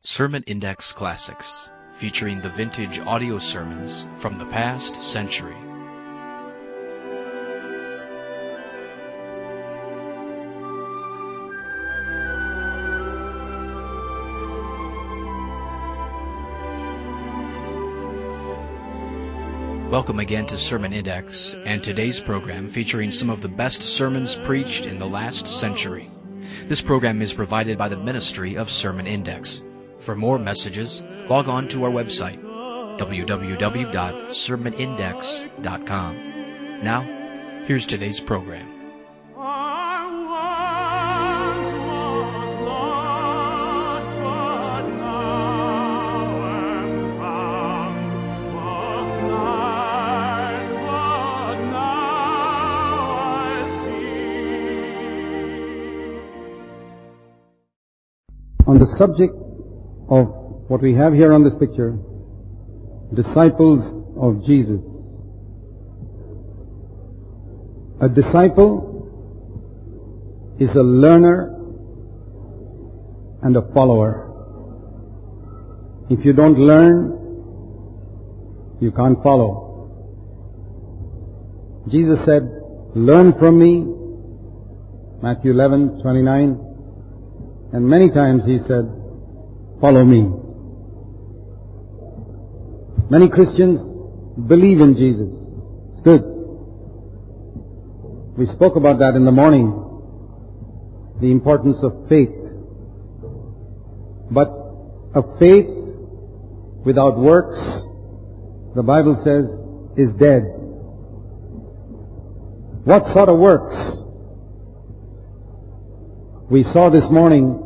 Sermon Index Classics, featuring the vintage audio sermons from the past century. Welcome again to Sermon Index, and today's program featuring some of the best sermons preached in the last century. This program is provided by the Ministry of Sermon Index. For more messages, log on to our website, www.sermonindex.com. Now, here's today's program. On the subject of what we have here on this picture, disciples of Jesus. A disciple is a learner and a follower. If you don't learn, you can't follow. Jesus said, "Learn from me," Matthew 11:29, and many times he said, "Follow me." Many Christians believe in Jesus. It's good. We spoke about that in the morning, the importance of faith. But a faith without works, the Bible says, is dead. What sort of works? We saw this morning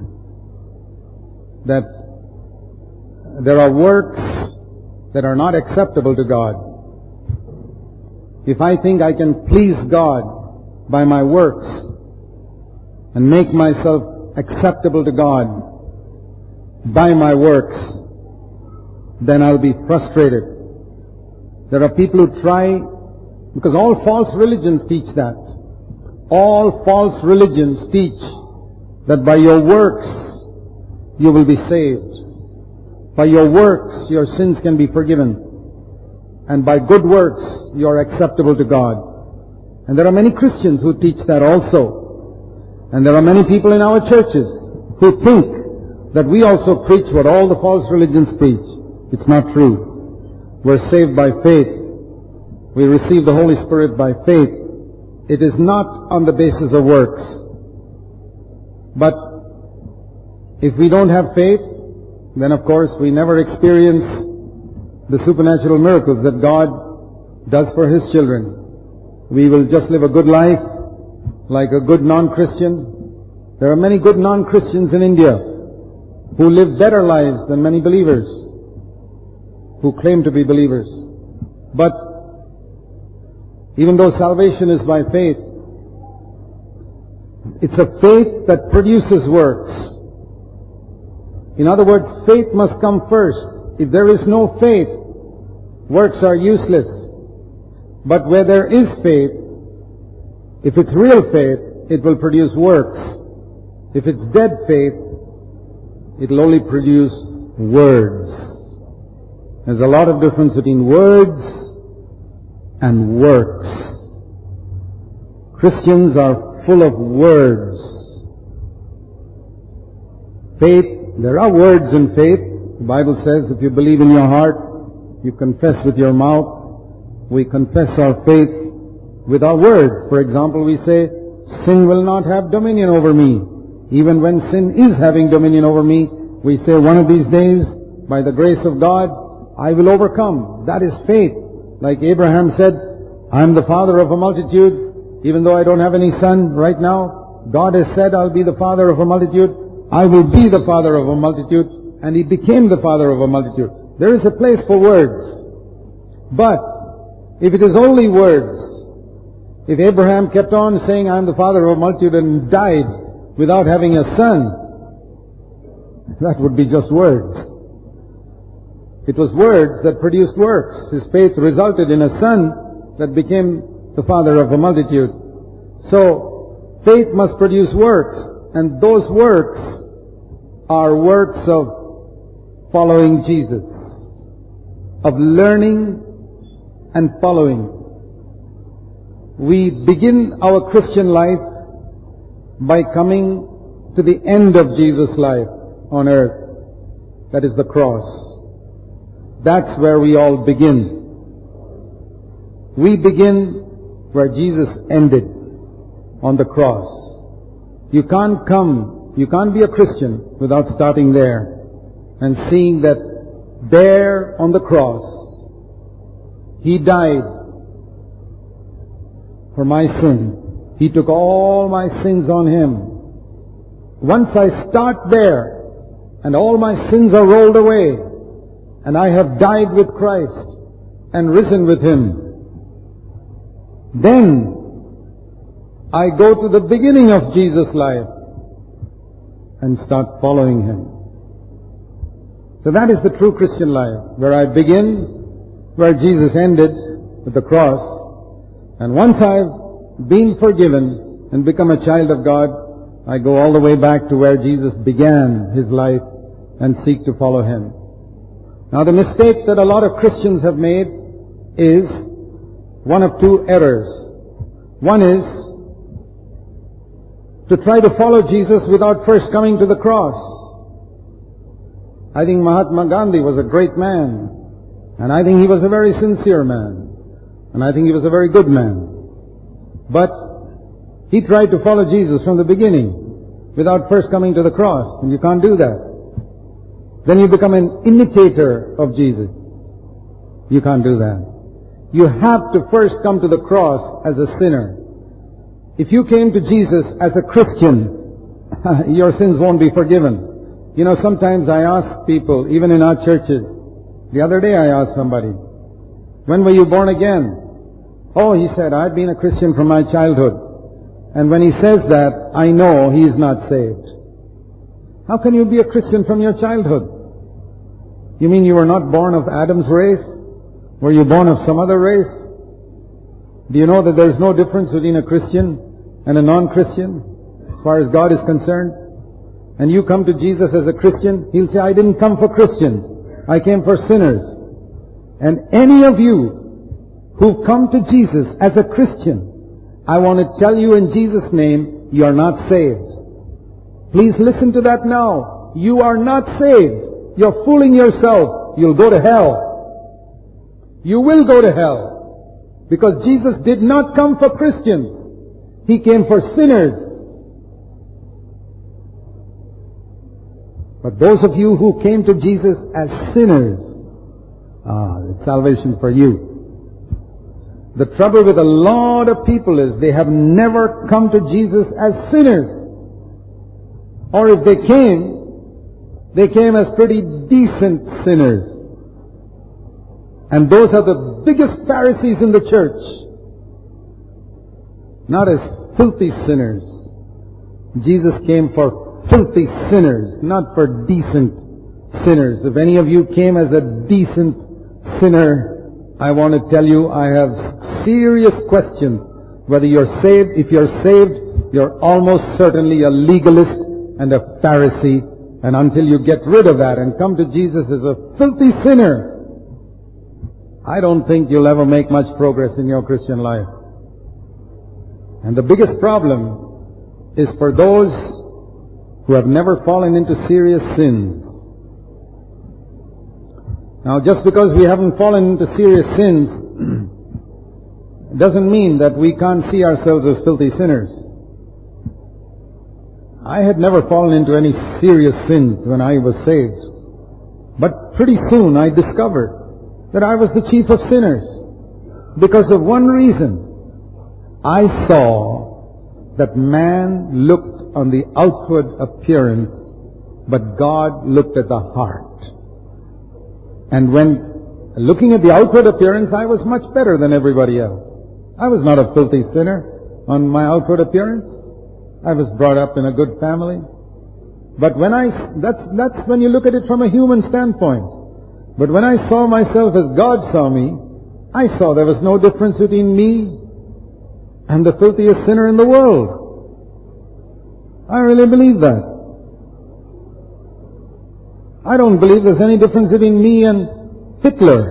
that there are works that are not acceptable to God. If I think I can please God by my works and make myself acceptable to God by my works, then I'll be frustrated. There are people who try, because all false religions teach that. All false religions teach that by your works you will be saved. By your works, your sins can be forgiven. And by good works, you are acceptable to God. And there are many Christians who teach that also. And there are many people in our churches who think that we also preach what all the false religions preach. It's not true. We're saved by faith. We receive the Holy Spirit by faith. It is not on the basis of works. But if we don't have faith, then of course we never experience the supernatural miracles that God does for His children. We will just live a good life like a good non-Christian. There are many good non-Christians in India who live better lives than many believers who claim to be believers. But even though salvation is by faith, it's a faith that produces works. In other words, faith must come first. If there is no faith, works are useless. But where there is faith, if it's real faith, it will produce works. If it's dead faith, it will only produce words. There's a lot of difference between words and works. Christians are full of words. Faith, there are words in faith. The Bible says if you believe in your heart, you confess with your mouth. We confess our faith with our words. For example, we say, sin will not have dominion over me. Even when sin is having dominion over me, we say one of these days, by the grace of God, I will overcome. That is faith. Like Abraham said, I'm the father of a multitude. Even though I don't have any son right now, God has said I'll be the father of a multitude. I will be the father of a multitude. And he became the father of a multitude. There is a place for words. But if it is only words, if Abraham kept on saying I'm the father of a multitude and died without having a son, that would be just words. It was words that produced works. His faith resulted in a son that became the father of a multitude. So, faith must produce works, and those works are works of following Jesus, of learning and following. We begin our Christian life by coming to the end of Jesus' life on earth. That is the cross. That's where we all begin. We begin where Jesus ended, on the cross. You can't be a Christian without starting there and seeing that there on the cross, He died for my sin. He took all my sins on Him. Once I start there and all my sins are rolled away and I have died with Christ and risen with Him, then I go to the beginning of Jesus' life and start following Him. So that is the true Christian life, where I begin where Jesus ended, with the cross, and once I've been forgiven and become a child of God, I go all the way back to where Jesus began His life and seek to follow Him. Now the mistake that a lot of Christians have made is one of two errors. One is to try to follow Jesus without first coming to the cross. I think Mahatma Gandhi was a great man, and I think he was a very sincere man, and I think he was a very good man. But he tried to follow Jesus from the beginning without first coming to the cross, and you can't do that. Then you become an imitator of Jesus. You can't do that. You have to first come to the cross as a sinner. If you came to Jesus as a Christian, your sins won't be forgiven. You know, sometimes I ask people, even in our churches, the other day I asked somebody, when were you born again? Oh, he said, I've been a Christian from my childhood. And when he says that, I know he is not saved. How can you be a Christian from your childhood? You mean you were not born of Adam's race? Were you born of some other race? Do you know that there is no difference between a Christian and a non-Christian as far as God is concerned? And you come to Jesus as a Christian, He'll say, I didn't come for Christians. I came for sinners. And any of you who've come to Jesus as a Christian, I want to tell you in Jesus' name, you are not saved. Please listen to that now. You are not saved. You're fooling yourself. You'll go to hell. You will go to hell. Because Jesus did not come for Christians. He came for sinners. But those of you who came to Jesus as sinners, it's salvation for you. The trouble with a lot of people is they have never come to Jesus as sinners. Or if they came as pretty decent sinners. And those are the biggest Pharisees in the church. Not as filthy sinners. Jesus came for filthy sinners, not for decent sinners. If any of you came as a decent sinner, I want to tell you I have serious questions whether you're saved. If you're saved, you're almost certainly a legalist and a Pharisee. And until you get rid of that and come to Jesus as a filthy sinner, I don't think you'll ever make much progress in your Christian life. And the biggest problem is for those who have never fallen into serious sins. Now, just because we haven't fallen into serious sins doesn't mean that we can't see ourselves as filthy sinners. I had never fallen into any serious sins when I was saved. But pretty soon I discovered that I was the chief of sinners because of one reason. I saw that man looked on the outward appearance, but God looked at the heart. And when looking at the outward appearance, I was much better than everybody else. I was not a filthy sinner on my outward appearance. I was brought up in a good family. But that's when you look at it from a human standpoint. But when I saw myself as God saw me, I saw there was no difference between me and the filthiest sinner in the world. I really believe that. I don't believe there's any difference between me and Hitler.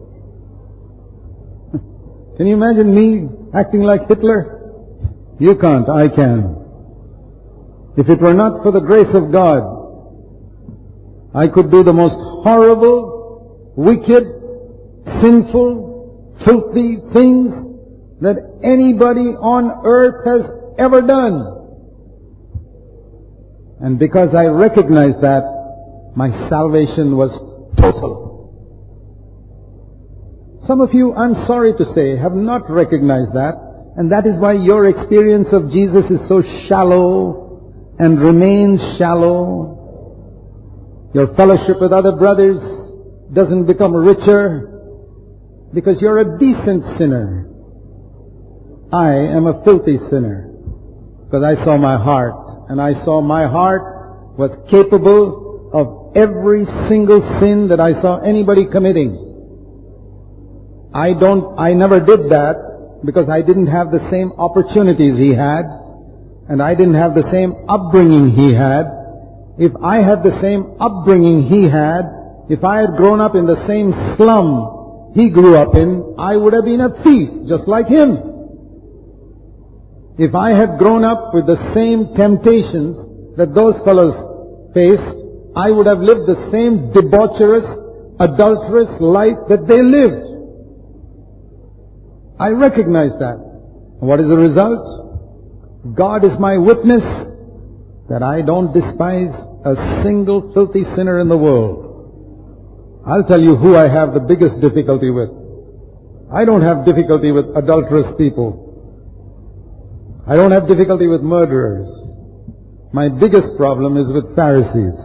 Can you imagine me acting like Hitler? You can't, I can. If it were not for the grace of God, I could do the most horrible, wicked, sinful, filthy things that anybody on earth has ever done. And because I recognized that, my salvation was total. Some of you, I'm sorry to say, have not recognized that, and that is why your experience of Jesus is so shallow and remains shallow. Your fellowship with other brothers doesn't become richer because you're a decent sinner. I am a filthy sinner because I saw my heart, and I saw my heart was capable of every single sin that I saw anybody committing. I never did that because I didn't have the same opportunities he had, and I didn't have the same upbringing he had. If I had the same upbringing he had, if I had grown up in the same slum he grew up in, I would have been a thief just like him. If I had grown up with the same temptations that those fellows faced, I would have lived the same debaucherous, adulterous life that they lived. I recognize that. And what is the result? God is my witness that I don't despise a single filthy sinner in the world. I'll tell you who I have the biggest difficulty with. I don't have difficulty with adulterous people. I don't have difficulty with murderers. My biggest problem is with Pharisees.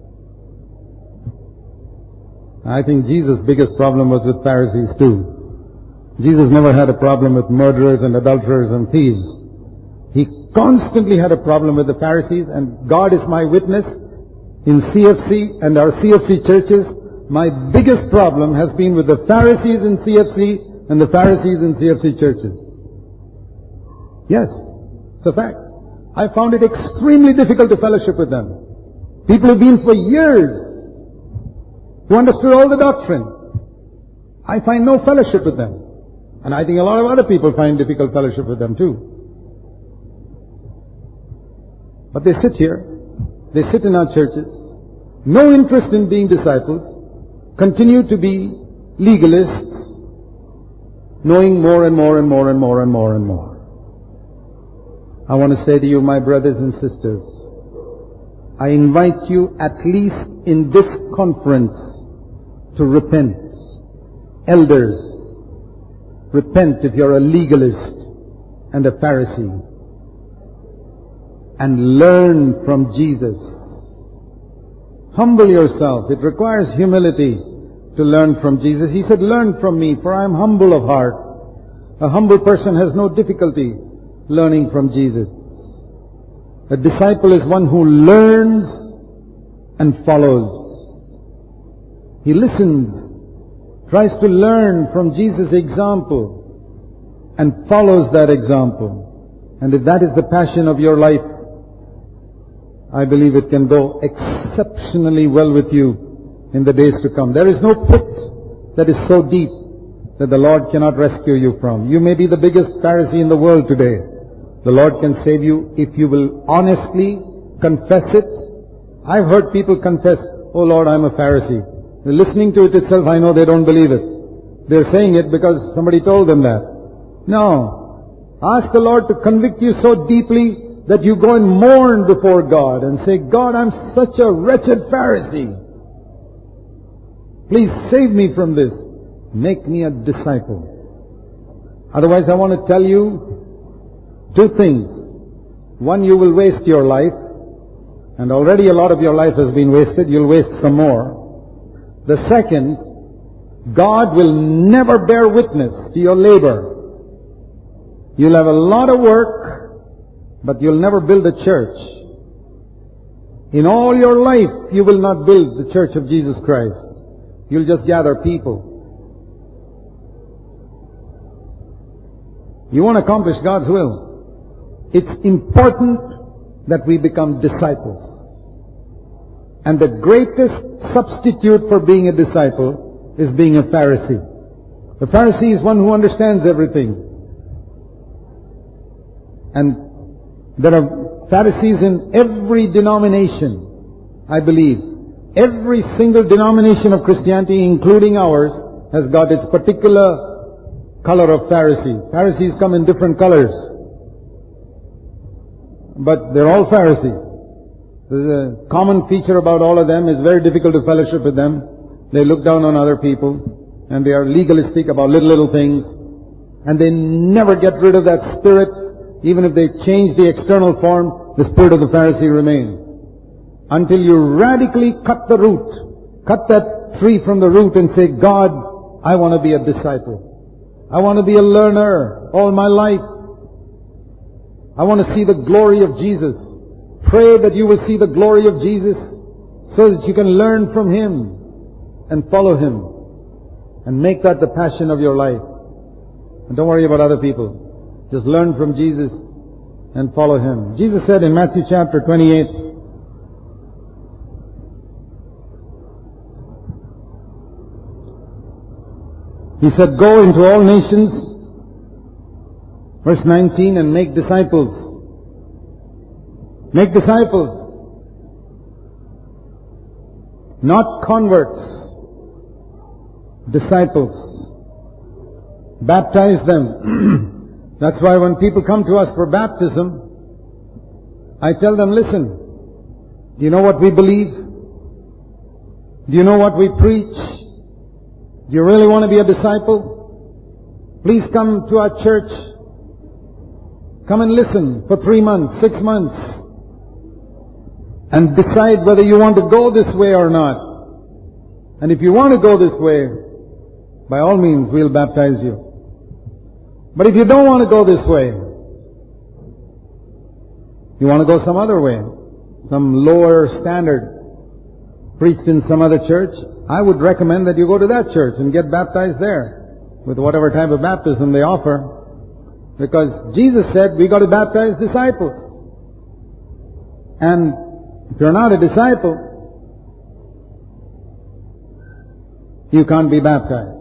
I think Jesus' biggest problem was with Pharisees too. Jesus never had a problem with murderers and adulterers and thieves. He constantly had a problem with the Pharisees, and God is my witness. In CFC and our CFC churches, my biggest problem has been with the Pharisees in CFC and the Pharisees in CFC churches. Yes, it's a fact. I found it extremely difficult to fellowship with them. People who've been for years, who understood all the doctrine. I find no fellowship with them. And I think a lot of other people find difficult fellowship with them too. But they sit here, they sit in our churches, no interest in being disciples, continue to be legalists, knowing more and more and more and more and more and more. I want to say to you, my brothers and sisters, I invite you at least in this conference to repent. Elders, repent if you're a legalist and a Pharisee, and learn from Jesus. Humble yourself. It requires humility to learn from Jesus. He said, learn from me, for I am humble of heart. A humble person has no difficulty learning from Jesus. A disciple is one who learns and follows. He listens, tries to learn from Jesus' example, and follows that example. And if that is the passion of your life, I believe it can go exceptionally well with you in the days to come. There is no pit that is so deep that the Lord cannot rescue you from. You may be the biggest Pharisee in the world today. The Lord can save you if you will honestly confess it. I've heard people confess, oh Lord, I'm a Pharisee. Listening to it itself, I know they don't believe it. They're saying it because somebody told them that. No. Ask the Lord to convict you so deeply that you go and mourn before God and say, God, I'm such a wretched Pharisee. Please save me from this. Make me a disciple. Otherwise, I want to tell you two things. One, you will waste your life, and already a lot of your life has been wasted. You'll waste some more. The second, God will never bear witness to your labor. You'll have a lot of work, but you'll never build a church. In all your life, you will not build the church of Jesus Christ. You'll just gather people. You want to accomplish God's will. It's important that we become disciples. And the greatest substitute for being a disciple is being a Pharisee. The Pharisee is one who understands everything. And there are Pharisees in every denomination, I believe. Every single denomination of Christianity, including ours, has got its particular color of Pharisees. Pharisees come in different colors, but they're all Pharisees. The common feature about all of them is very difficult to fellowship with them. They look down on other people, and they are legalistic about little things, and they never get rid of that spirit. Even if they change the external form, the spirit of the Pharisee remains. Until you radically cut the root, cut that tree from the root and say, God, I want to be a disciple. I want to be a learner all my life. I want to see the glory of Jesus. Pray that you will see the glory of Jesus so that you can learn from Him and follow Him and make that the passion of your life. And don't worry about other people. Just learn from Jesus and follow Him. Jesus said in Matthew chapter 28, He said, go into all nations, verse 19, and make disciples. Make disciples. Not converts. Disciples. Baptize them. That's why when people come to us for baptism, I tell them, listen, do you know what we believe? Do you know what we preach? Do you really want to be a disciple? Please come to our church. Come and listen for 3 months, 6 months, and decide whether you want to go this way or not. And if you want to go this way, by all means, we'll baptize you. But if you don't want to go this way, you want to go some other way, some lower standard, preached in some other church, I would recommend that you go to that church and get baptized there with whatever type of baptism they offer. Because Jesus said we got to baptize disciples. And if you're not a disciple, you can't be baptized.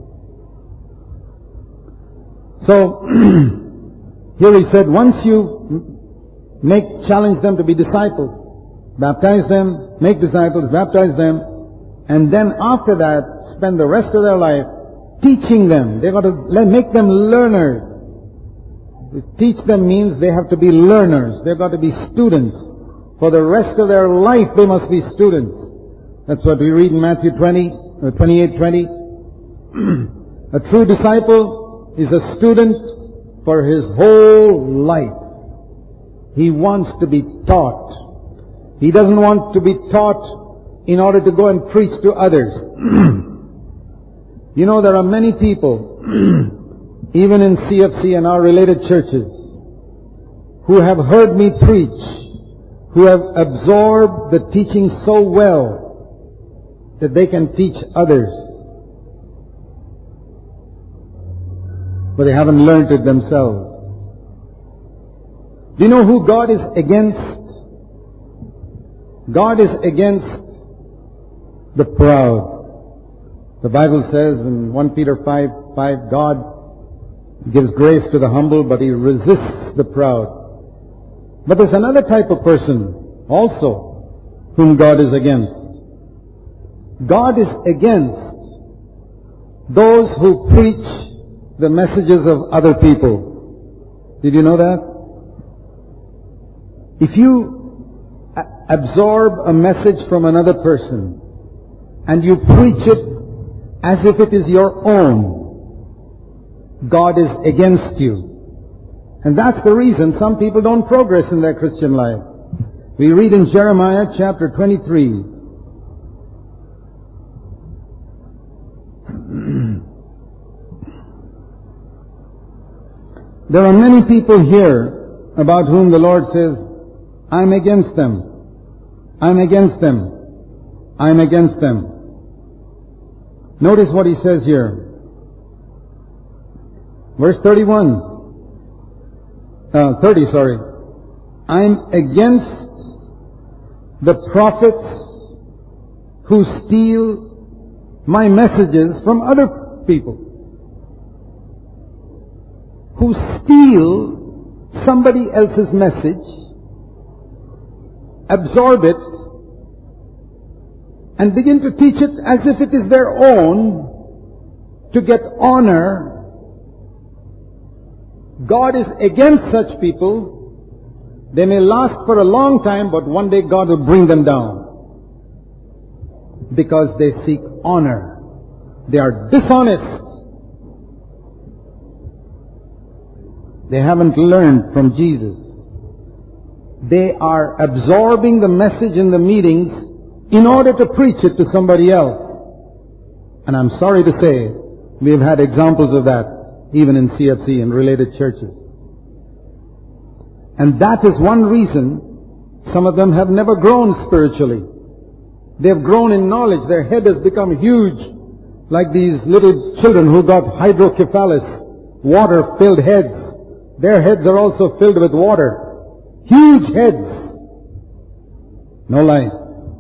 So, here he said, once you challenge them to be disciples, baptize them, make disciples, baptize them, and then after that, spend the rest of their life teaching them. They've got to make them learners. Teach them means they have to be learners. They've got to be students. For the rest of their life, they must be students. That's what we read in Matthew 28:20. A true disciple is a student for his whole life. He wants to be taught. He doesn't want to be taught in order to go and preach to others. You know, there are many people, even in CFC and our related churches, who have heard me preach, who have absorbed the teaching so well that they can teach others. But they haven't learned it themselves. Do you know who God is against? God is against the proud. The Bible says in 1 Peter 5:5, God gives grace to the humble, but He resists the proud. But there's another type of person also whom God is against. God is against those who preach the messages of other people. Did you know that? If you absorb a message from another person and you preach it as if it is your own, God is against you. And that's the reason some people don't progress in their Christian life. We read in Jeremiah chapter 23. There are many people here about whom the Lord says, I'm against them. I'm against them. I'm against them. Notice what He says here. Verse 30, I'm against the prophets who steal my messages from other people, who steal somebody else's message, absorb it, and begin to teach it as if it is their own to get honor. God is against such people. They may last for a long time, but one day God will bring them down because they seek honor. They are dishonest. They haven't learned from Jesus. They are absorbing the message in the meetings in order to preach it to somebody else. And I'm sorry to say, we have had examples of that even in CFC and related churches. And that is one reason some of them have never grown spiritually. They have grown in knowledge. Their head has become huge, like these little children who got hydrocephalus, water-filled heads. Their heads are also filled with water. Huge heads. No life.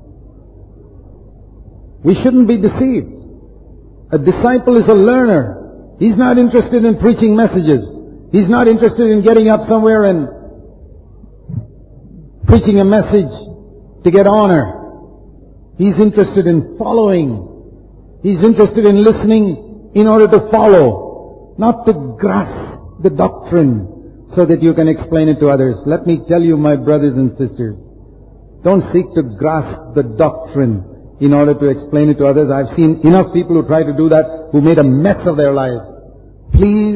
We shouldn't be deceived. A disciple is a learner. He's not interested in preaching messages. He's not interested in getting up somewhere and preaching a message to get honor. He's interested in following. He's interested in listening in order to follow, not to grasp the doctrine so that you can explain it to others. Let me tell you, my brothers and sisters, don't seek to grasp the doctrine in order to explain it to others. I've seen enough people who try to do that, who made a mess of their lives. Please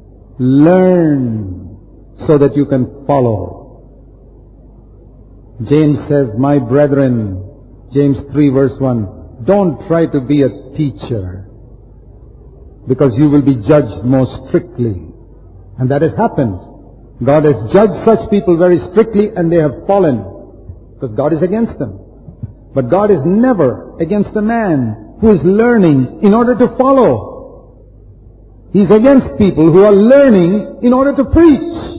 learn so that you can follow. James says, my brethren, James 3 verse 1, don't try to be a teacher because you will be judged more strictly. And that has happened. God has judged such people very strictly and they have fallen because God is against them. But God is never against a man who is learning in order to follow. He's against people who are learning in order to preach.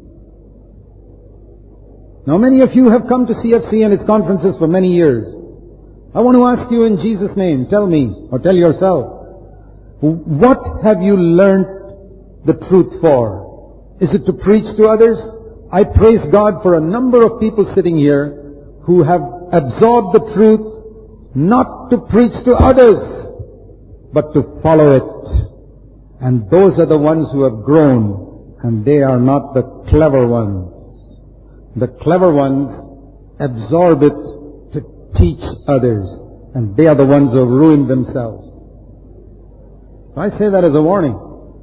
Now many of you have come to CFC and its conferences for many years. I want to ask you in Jesus' name, tell me or tell yourself, what have you learned the truth for? Is it to preach to others? I praise God for a number of people sitting here who have absorbed the truth not to preach to others, but to follow it. And those are the ones who have grown, and they are not the clever ones. The clever ones absorb it to teach others, and they are the ones who have ruined themselves. So I say that as a warning.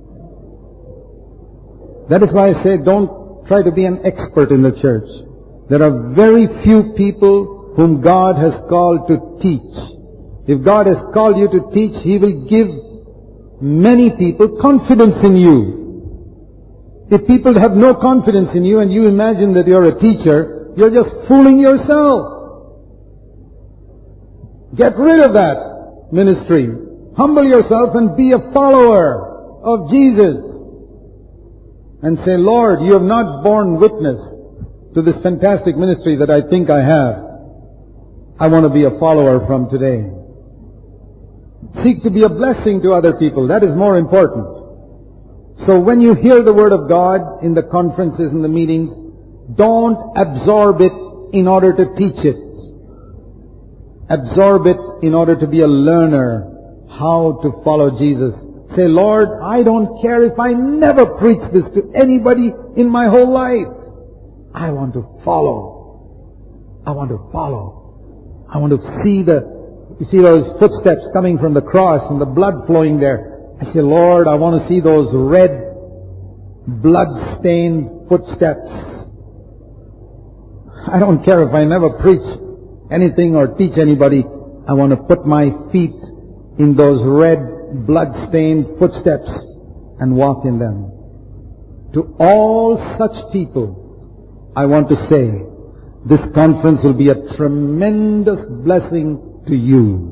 That is why I say don't try to be an expert in the church. There are very few people whom God has called to teach. If God has called you to teach, He will give many people confidence in you. If people have no confidence in you and you imagine that you're a teacher, you're just fooling yourself. Get rid of that ministry. Humble yourself and be a follower of Jesus. And say, Lord, you have not borne witness to this fantastic ministry that I think I have. I want to be a follower from today. Seek to be a blessing to other people. That is more important. So when you hear the Word of God in the conferences and the meetings, don't absorb it in order to teach it. Absorb it in order to be a learner how to follow Jesus. Say, Lord, I don't care if I never preach this to anybody in my whole life. I want to follow. I want to follow. I want to see you see those footsteps coming from the cross and the blood flowing there. I say, Lord, I want to see those red, blood-stained footsteps. I don't care if I never preach anything or teach anybody. I want to put my feet in those red, blood-stained footsteps and walk in them. To all such people, I want to say, this conference will be a tremendous blessing to you.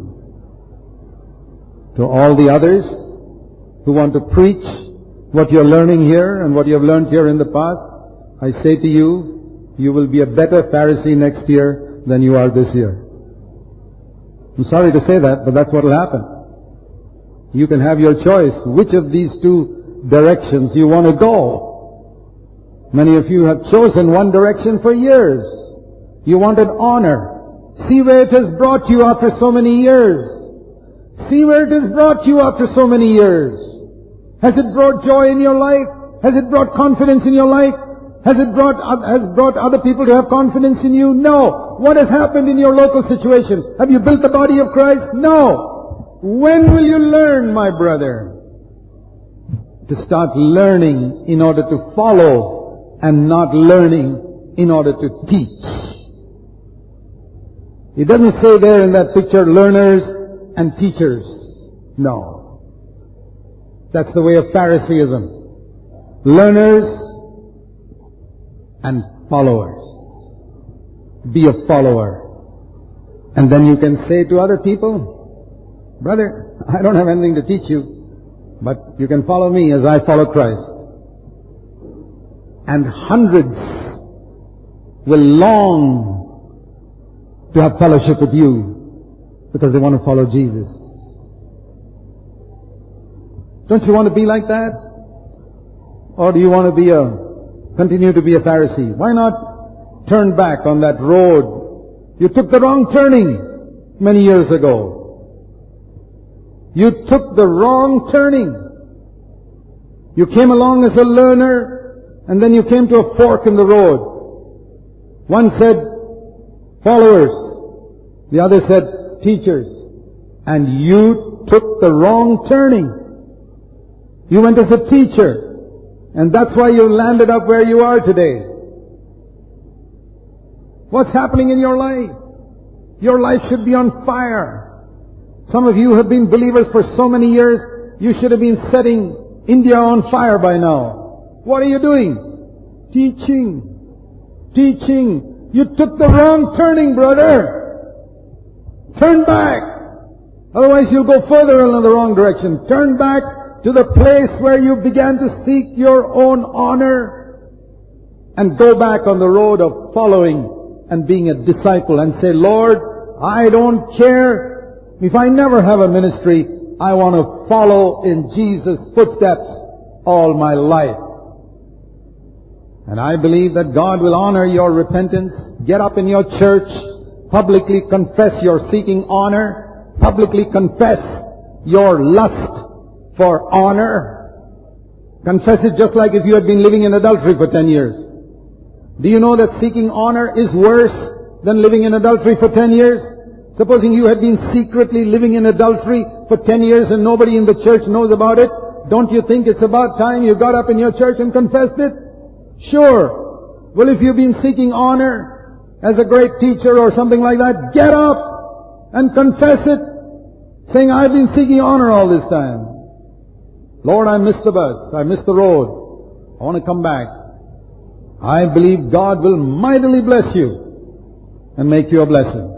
To all the others who want to preach what you're learning here and what you have learned here in the past, I say to you, you will be a better Pharisee next year than you are this year. I'm sorry to say that, but that's what will happen. You can have your choice which of these two directions you want to go. Many of you have chosen one direction for years. You wanted honor. See where it has brought you after so many years. See where it has brought you after so many years. Has it brought joy in your life? Has it brought confidence in your life? Has brought other people to have confidence in you? No. What has happened in your local situation? Have you built the body of Christ? No. When will you learn, my brother? To start learning in order to follow and not learning in order to teach. It doesn't say there in that picture, learners and teachers. No. That's the way of Phariseeism. Learners and followers. Be a follower. And then you can say to other people, brother, I don't have anything to teach you, but you can follow me as I follow Christ. And hundreds will long to have fellowship with you because they want to follow Jesus. Don't you want to be like that? Or do you want to continue to be a Pharisee? Why not turn back on that road? You took the wrong turning many years ago. You took the wrong turning. You came along as a learner, and then you came to a fork in the road. One said, followers. The other said, teachers. And you took the wrong turning. You went as a teacher. And that's why you landed up where you are today. What's happening in your life? Your life should be on fire. Some of you have been believers for so many years, you should have been setting India on fire by now. What are you doing? Teaching. Teaching. You took the wrong turning, brother. Turn back. Otherwise you'll go further in the wrong direction. Turn back to the place where you began to seek your own honor and go back on the road of following and being a disciple and say, Lord, I don't care if I never have a ministry. I want to follow in Jesus' footsteps all my life. And I believe that God will honor your repentance. Get up in your church, publicly confess you're seeking honor, publicly confess your lust for honor. Confess it just like if you had been living in adultery for 10 years. Do you know that seeking honor is worse than living in adultery for 10 years? Supposing you had been secretly living in adultery for 10 years and nobody in the church knows about it, don't you think it's about time you got up in your church and confessed it? Sure. Well, if you've been seeking honor as a great teacher or something like that, get up and confess it, saying, I've been seeking honor all this time. Lord, I missed the bus. I missed the road. I want to come back. I believe God will mightily bless you and make you a blessing.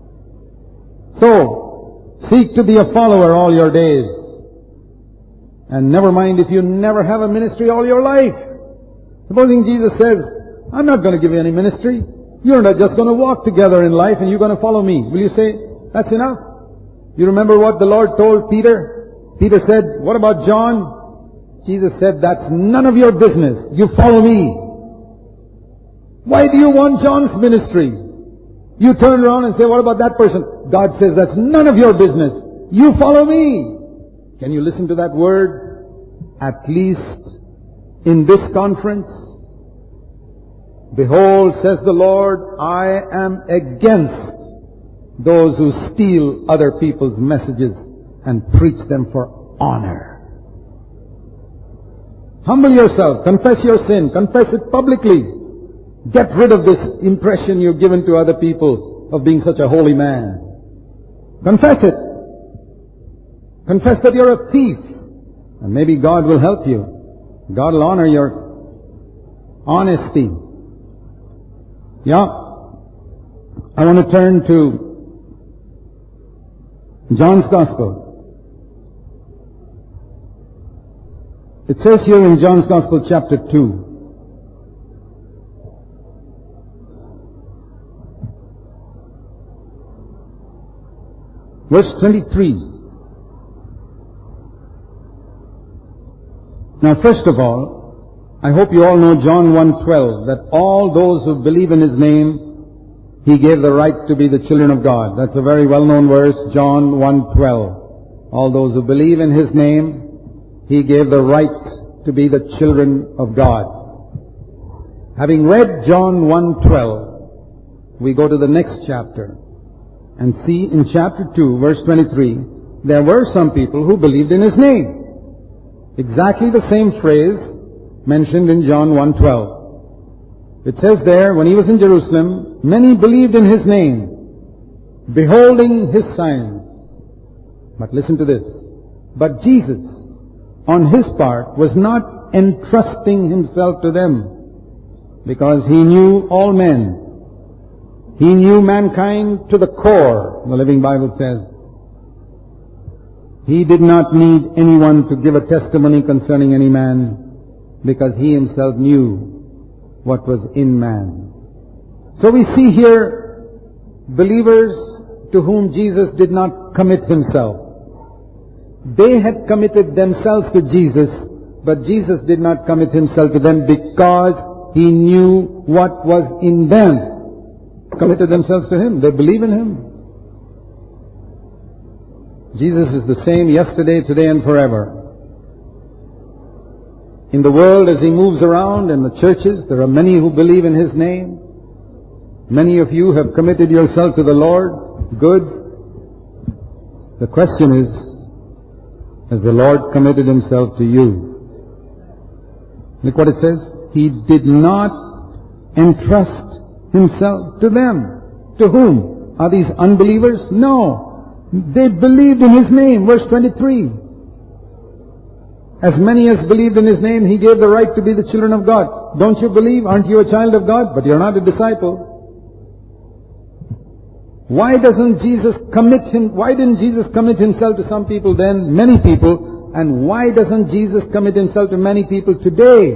So, seek to be a follower all your days. And never mind if you never have a ministry all your life. Supposing Jesus says, I'm not going to give you any ministry. You're not just going to walk together in life and you're going to follow me. Will you say, that's enough? You remember what the Lord told Peter? Peter said, what about John? Jesus said, that's none of your business. You follow me. Why do you want John's ministry? You turn around and say, what about that person? God says, that's none of your business. You follow me. Can you listen to that word? At least in this conference. Behold, says the Lord, I am against those who steal other people's messages and preach them for honor. Humble yourself. Confess your sin. Confess it publicly. Get rid of this impression you've given to other people of being such a holy man. Confess it. Confess that you're a thief. And maybe God will help you. God will honor your honesty. Yeah. I want to turn to John's Gospel. It says here in John's Gospel chapter 2. Verse 23. Now, first of all, I hope you all know John 1:12, that all those who believe in His name, He gave the right to be the children of God. That's a very well-known verse, John 1:12. All those who believe in His name, He gave the right to be the children of God. Having read John 1:12, we go to the next chapter and see in chapter 2, verse 23, there were some people who believed in His name. Exactly the same phrase mentioned in John 1:12. It says there, when He was in Jerusalem, many believed in His name, beholding His signs. But listen to this. But Jesus, on His part, was not entrusting Himself to them, because He knew all men. He knew mankind to the core, the Living Bible says. He did not need anyone to give a testimony concerning any man, because He Himself knew what was in man. So we see here believers to whom Jesus did not commit Himself. They had committed themselves to Jesus, but Jesus did not commit Himself to them because He knew what was in them. Committed themselves to Him. They believe in Him. Jesus is the same yesterday, today, and forever. In the world, as He moves around in the churches, there are many who believe in His name. Many of you have committed yourself to the Lord. Good. The question is, has the Lord committed Himself to you? Look what it says. He did not entrust Himself to them. To whom? Are these unbelievers? No. They believed in His name. Verse 23. As many as believed in His name, He gave the right to be the children of God. Don't you believe? Aren't you a child of God? But you're not a disciple. Why didn't Jesus commit Himself to some people then, many people, and why doesn't Jesus commit Himself to many people today?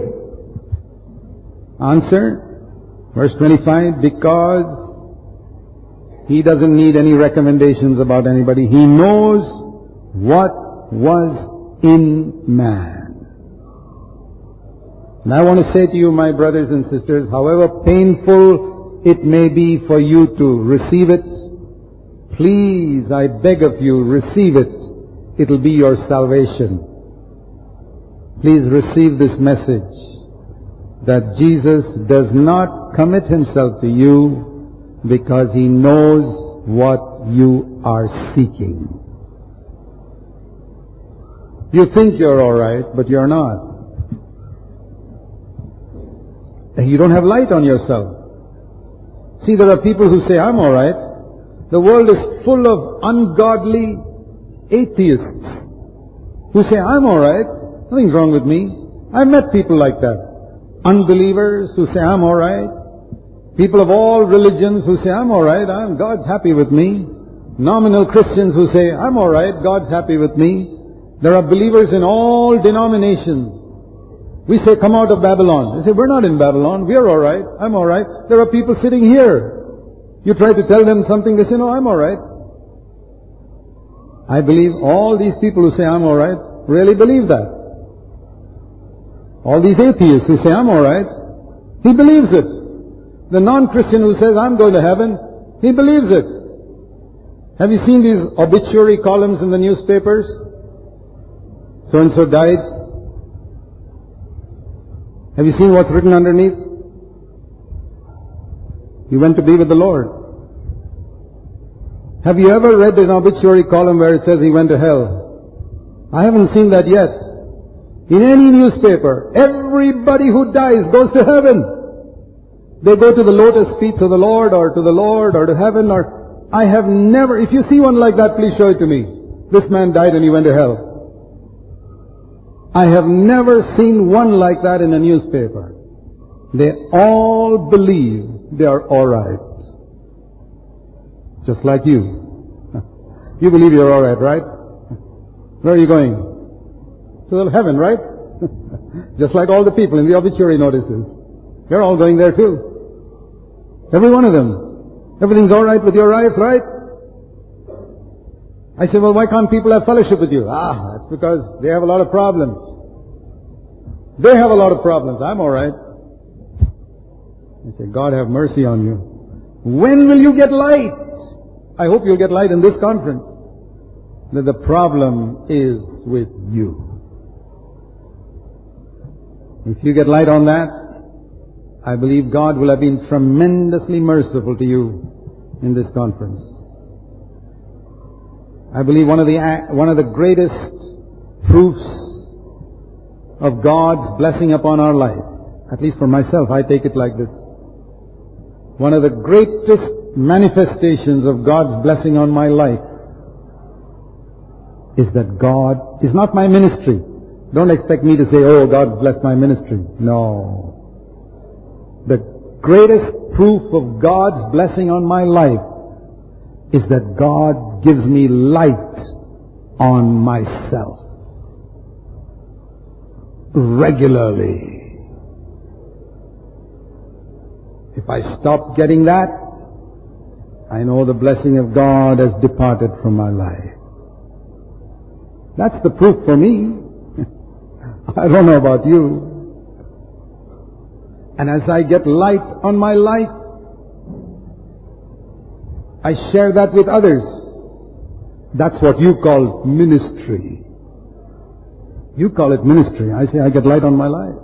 Answer, verse 25, because He doesn't need any recommendations about anybody. He knows what was in man. And I want to say to you, my brothers and sisters, however painful it may be for you to receive it, please, I beg of you, receive it. It'll be your salvation. Please receive this message that Jesus does not commit Himself to you because He knows what you are seeking. You think you're alright, but you're not. You don't have light on yourself. See, there are people who say, I'm alright. The world is full of ungodly atheists who say, I'm alright. Nothing's wrong with me. I've met people like that. Unbelievers who say, I'm alright. People of all religions who say, I'm alright. God's happy with me. Nominal Christians who say, I'm alright. God's happy with me. There are believers in all denominations. We say, come out of Babylon. They say, we're not in Babylon. We're alright. I'm alright. There are people sitting here. You try to tell them something, they say, no, I'm alright. I believe all these people who say, I'm alright, really believe that. All these atheists who say, I'm alright, he believes it. The non-Christian who says, I'm going to heaven, he believes it. Have you seen these obituary columns in the newspapers? So-and-so died. Have you seen what's written underneath? He went to be with the Lord. Have you ever read an obituary column where it says he went to hell? I haven't seen that yet. In any newspaper, everybody who dies goes to heaven. They go to the lotus feet of the Lord or to heaven or... I have never... If you see one like that, please show it to me. This man died and he went to hell. I have never seen one like that in a newspaper. They all believe they are alright. Just like you. You believe you're alright, right? Where are you going? To heaven, right? Just like all the people in the obituary notices. They're all going there too. Every one of them. Everything's alright with your life, right? I say, well, why can't people have fellowship with you? That's because they have a lot of problems. They have a lot of problems. I'm all right. I say, God have mercy on you. When will you get light? I hope you'll get light in this conference. That the problem is with you. If you get light on that, I believe God will have been tremendously merciful to you in this conference. I believe one of the greatest proofs of God's blessing upon our life, at least for myself, I take it like this. One of the greatest manifestations of God's blessing on my life is that God is not my ministry. Don't expect me to say, oh, God bless my ministry. No. The greatest proof of God's blessing on my life is that God gives me light on myself. Regularly. If I stop getting that, I know the blessing of God has departed from my life. That's the proof for me. I don't know about you. And as I get light on my life, I share that with others. That's what you call ministry. You call it ministry. I say I get light on my life.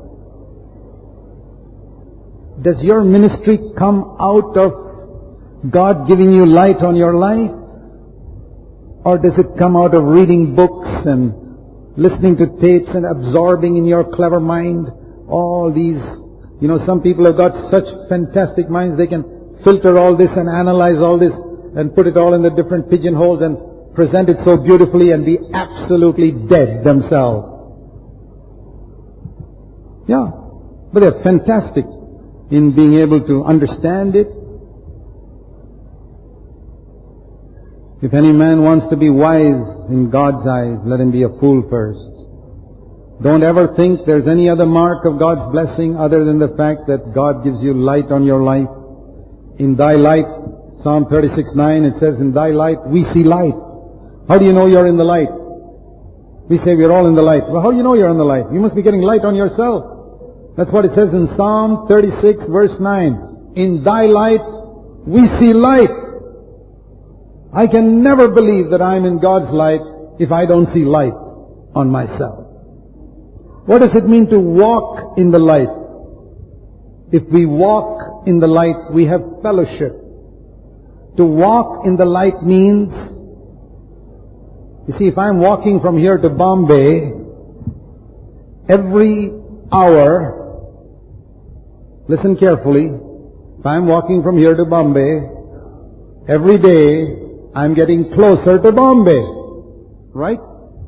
Does your ministry come out of God giving you light on your life? Or does it come out of reading books and listening to tapes and absorbing in your clever mind all these, some people have got such fantastic minds, they can filter all this and analyze all this and put it all in the different pigeonholes and present it so beautifully and be absolutely dead themselves. Yeah, but they're fantastic in being able to understand it. If any man wants to be wise in God's eyes, let him be a fool first. Don't ever think there's any other mark of God's blessing other than the fact that God gives you light on your life. In thy light, Psalm 36:9, it says, in thy light we see light. How do you know you're in the light? We say we're all in the light. Well, how do you know you're in the light? You must be getting light on yourself. That's what it says in Psalm 36 verse 9. In thy light we see light. I can never believe that I'm in God's light if I don't see light on myself. What does it mean to walk in the light? If we walk in the light, we have fellowship. To walk in the light means, you see, if I'm walking from here to Bombay, every hour, listen carefully, if I'm walking from here to Bombay, every day, I'm getting closer to Bombay. Right?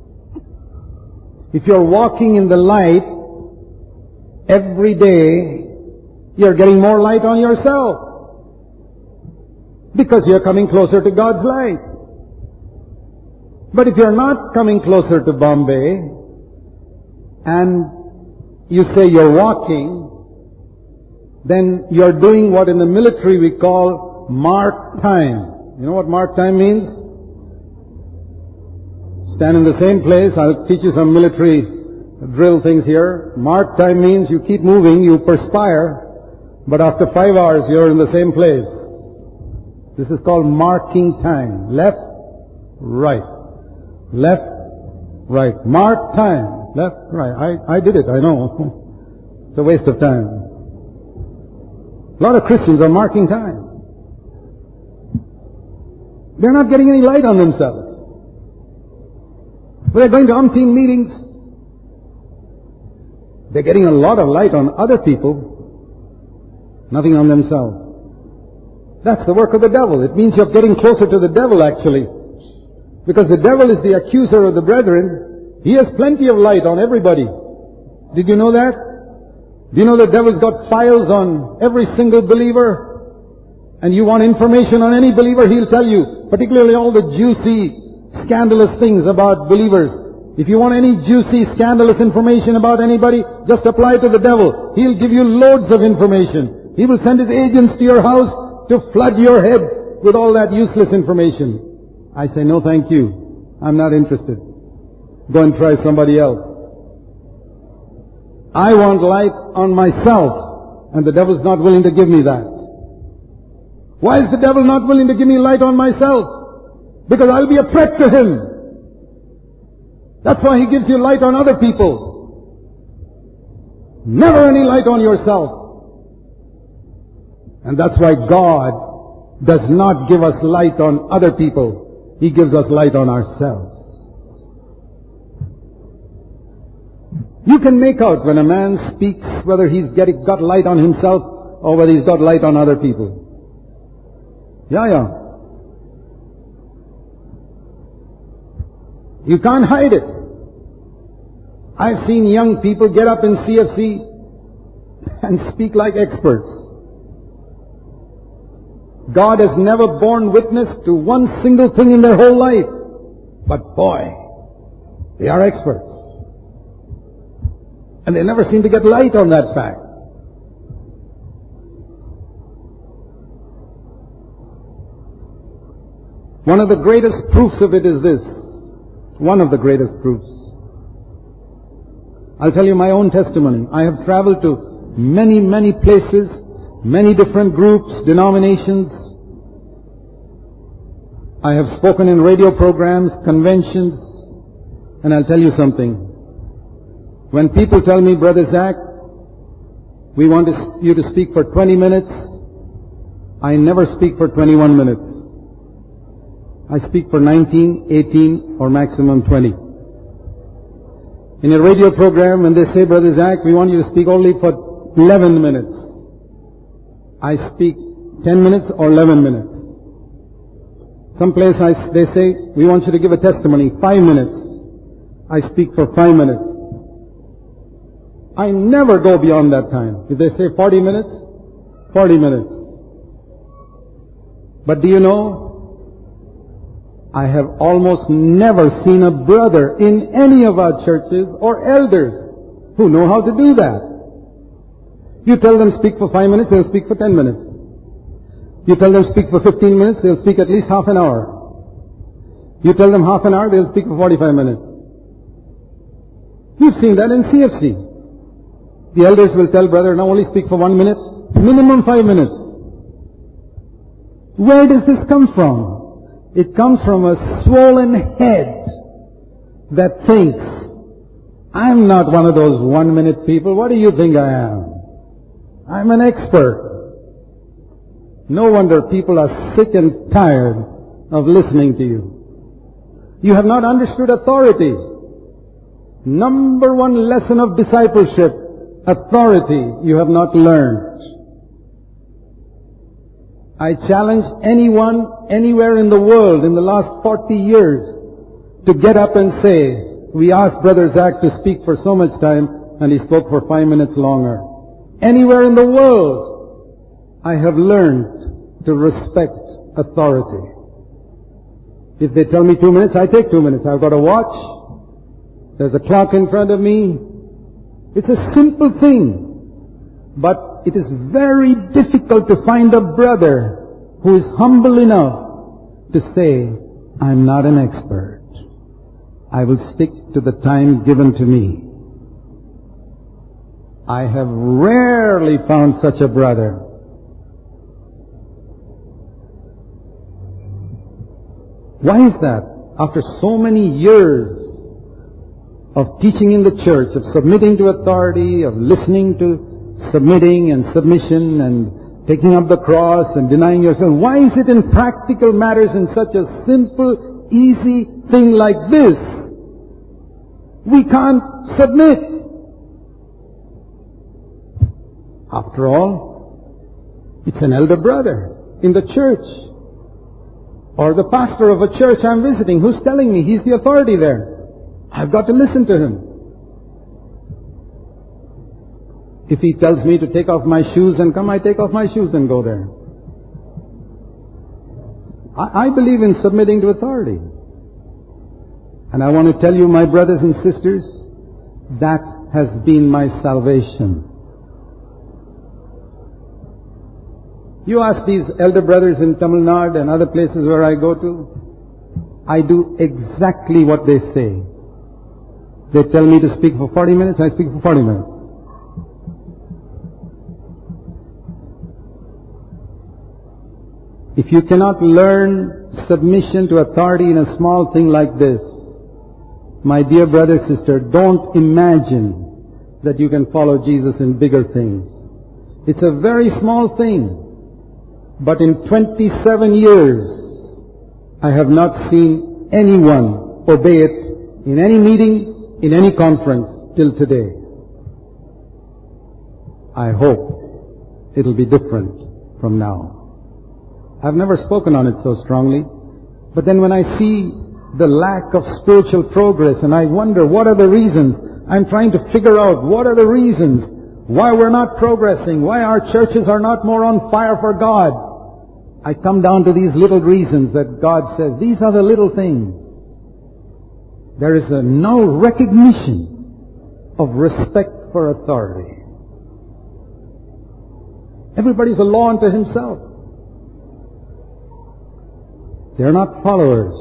If you're walking in the light, every day, you're getting more light on yourself. Because you're coming closer to God's light. But if you're not coming closer to Bombay, and you say you're walking, then you're doing what in the military we call mark time. You know what mark time means? Stand in the same place. I'll teach you some military drill things here. Mark time means you keep moving, you perspire, but after 5 hours you're in the same place. This is called marking time. Left, right. Left, right. Mark time. Left, right. I did it, I know. It's a waste of time. A lot of Christians are marking time. They're not getting any light on themselves. But they're going to umpteen meetings. They're getting a lot of light on other people, nothing on themselves. That's the work of the devil. It means you're getting closer to the devil, actually. Because the devil is the accuser of the brethren. He has plenty of light on everybody. Did you know that? Do you know the devil's got files on every single believer? And you want information on any believer, he'll tell you. Particularly all the juicy, scandalous things about believers. If you want any juicy, scandalous information about anybody, just apply to the devil. He'll give you loads of information. He will send his agents to your house to flood your head with all that useless information. I say, no thank you. I'm not interested. Go and try somebody else. I want light on myself, and the devil's not willing to give me that. Why is the devil not willing to give me light on myself? Because I'll be a threat to him. That's why he gives you light on other people. Never any light on yourself. And that's why God does not give us light on other people. He gives us light on ourselves. You can make out when a man speaks whether he's got light on himself or whether he's got light on other people. Yeah. You can't hide it. I've seen young people get up in CFC and speak like experts. God has never borne witness to one single thing in their whole life. But boy, they are experts. And they never seem to get light on that fact. One of the greatest proofs of it is this. One of the greatest proofs. I'll tell you my own testimony. I have traveled to many, many places, many different groups, denominations. I have spoken in radio programs, conventions, and I'll tell you something. When people tell me, Brother Zach, we want you to speak for 20 minutes, I never speak for 21 minutes. I speak for 19, 18, or maximum 20. In a radio program, when they say, Brother Zach, we want you to speak only for 11 minutes, I speak 10 minutes or 11 minutes. Someplace they say, we want you to give a testimony, 5 minutes. I speak for 5 minutes. I never go beyond that time. If they say 40 minutes, 40 minutes. But do you know, I have almost never seen a brother in any of our churches or elders who know how to do that. You tell them speak for 5 minutes, they'll speak for 10 minutes. You tell them speak for 15 minutes, they'll speak at least half an hour. You tell them half an hour, they'll speak for 45 minutes. You've seen that in CFC. The elders will tell brother, now only speak for 1 minute, minimum 5 minutes. Where does this come from? It comes from a swollen head that thinks, I'm not one of those 1 minute people. What do you think I am? I'm an expert. No wonder people are sick and tired of listening to you. You have not understood authority. Number one lesson of discipleship, authority, you have not learned. I challenge anyone, anywhere in the world in the last 40 years to get up and say, we asked Brother Zach to speak for so much time and he spoke for 5 minutes longer. Anywhere in the world, I have learned to respect authority. If they tell me 2 minutes, I take 2 minutes. I've got a watch. There's a clock in front of me. It's a simple thing. But it is very difficult to find a brother who is humble enough to say, I'm not an expert. I will stick to the time given to me. I have rarely found such a brother. Why is that? After so many years of teaching in the church, of submitting to authority, of listening to submitting and submission and taking up the cross and denying yourself. Why is it in practical matters, in such a simple, easy thing like this, we can't submit? After all, it's an elder brother in the church or the pastor of a church I'm visiting who's telling me he's the authority there. I've got to listen to him. If he tells me to take off my shoes and come, I take off my shoes and go there. I believe in submitting to authority. And I want to tell you, my brothers and sisters, that has been my salvation. You ask these elder brothers in Tamil Nadu and other places where I go to, I do exactly what they say. They tell me to speak for 40 minutes, I speak for 40 minutes. If you cannot learn submission to authority in a small thing like this, my dear brother, sister, don't imagine that you can follow Jesus in bigger things. It's a very small thing. But in 27 years, I have not seen anyone obey it in any meeting, in any conference till today. I hope it'll be different from now. I've never spoken on it so strongly, but then when I see the lack of spiritual progress and I wonder what are the reasons, I'm trying to figure out what are the reasons why we're not progressing, why our churches are not more on fire for God. I come down to these little reasons that God says, these are the little things. There is no recognition of respect for authority. Everybody's a law unto himself. They're not followers.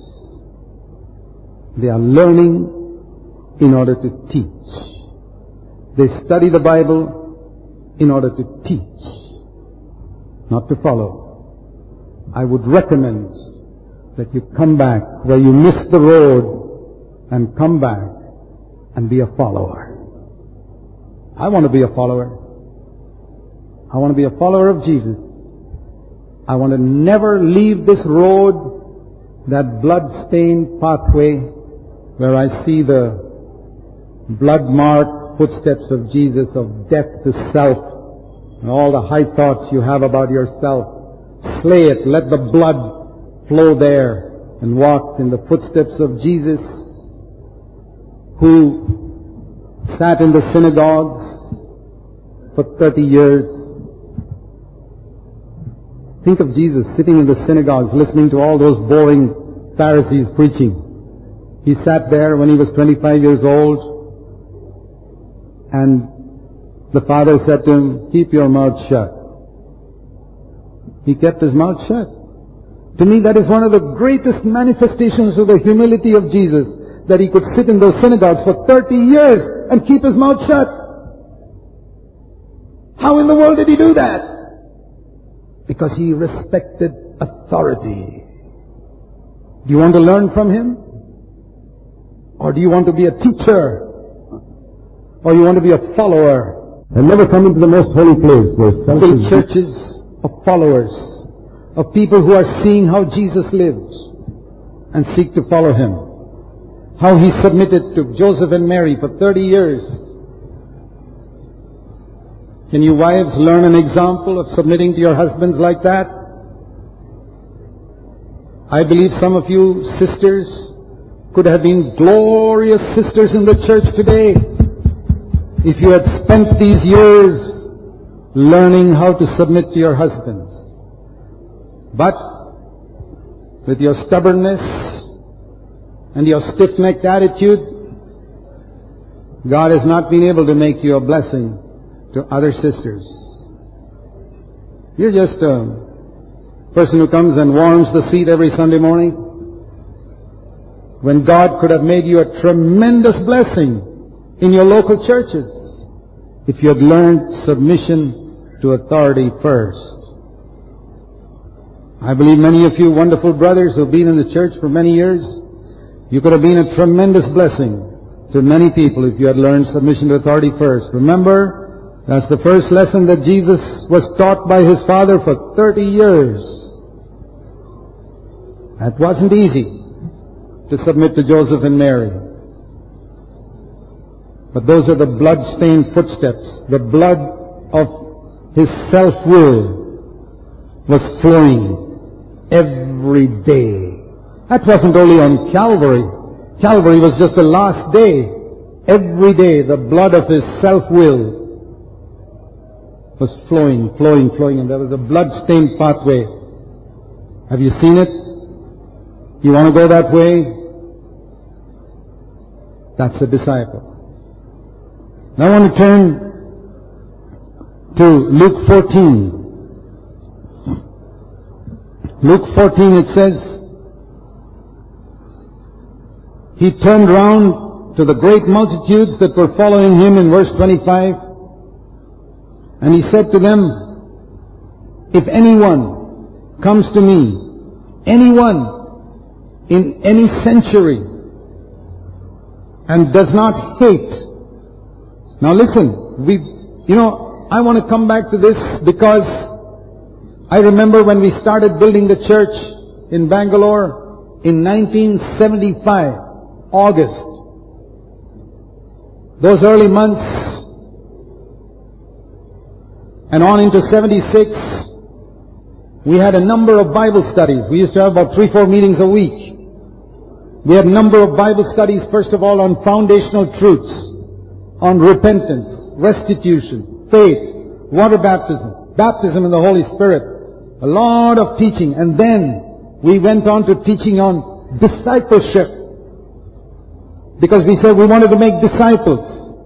They are learning in order to teach. They study the Bible in order to teach, not to follow. I would recommend that you come back where you missed the road and come back and be a follower. I want to be a follower. I want to be a follower of Jesus. I want to never leave this road, that blood-stained pathway where I see the blood-marked footsteps of Jesus, of death to self, and all the high thoughts you have about yourself. Slay it, let the blood flow there, and walk in the footsteps of Jesus, who sat in the synagogues for 30 years. Think of Jesus sitting in the synagogues listening to all those boring Pharisees preaching. He sat there when he was 25 years old, and the Father said to him, keep your mouth shut. He kept his mouth shut. To me, that is one of the greatest manifestations of the humility of Jesus, that he could sit in those synagogues for 30 years and keep his mouth shut. How in the world did he do that? Because he respected authority. Do you want to learn from him? Or do you want to be a teacher? Or you want to be a follower? And never come into the most holy place where Build churches of followers, of people who are seeing how Jesus lived and seek to follow him. How he submitted to Joseph and Mary for 30 years. Can you wives learn an example of submitting to your husbands like that? I believe some of you sisters could have been glorious sisters in the church today if you had spent these years learning how to submit to your husbands. But with your stubbornness and your stiff-necked attitude, God has not been able to make you a blessing to other sisters. You're just a person who comes and warms the seat every Sunday morning, when God could have made you a tremendous blessing in your local churches if you had learned submission to authority first. I believe many of you wonderful brothers who have been in the church for many years, you could have been a tremendous blessing to many people if you had learned submission to authority first. Remember, that's the first lesson that Jesus was taught by his Father for 30 years. That wasn't easy to submit to Joseph and Mary. But those are the blood-stained footsteps. The blood of his self-will was flowing every day. That wasn't only on Calvary. Calvary was just the last day. Every day the blood of his self-will was flowing, and there was a blood-stained pathway. Have you seen it? You want to go that way? That's a disciple. Now I want to turn to Luke 14. Luke 14, it says, He turned round to the great multitudes that were following him in verse 25, and he said to them, if anyone comes to me, anyone in any century, and does not hate. Now listen, I want to come back to this because I remember when we started building the church in Bangalore in 1975, August. Those early months and on into 76, we had a number of Bible studies. We used to have about 3-4 meetings a week. We had a number of Bible studies, first of all, on foundational truths, on repentance, restitution, faith, water baptism, baptism in the Holy Spirit, a lot of teaching. And then we went on to teaching on discipleship, because we said we wanted to make disciples.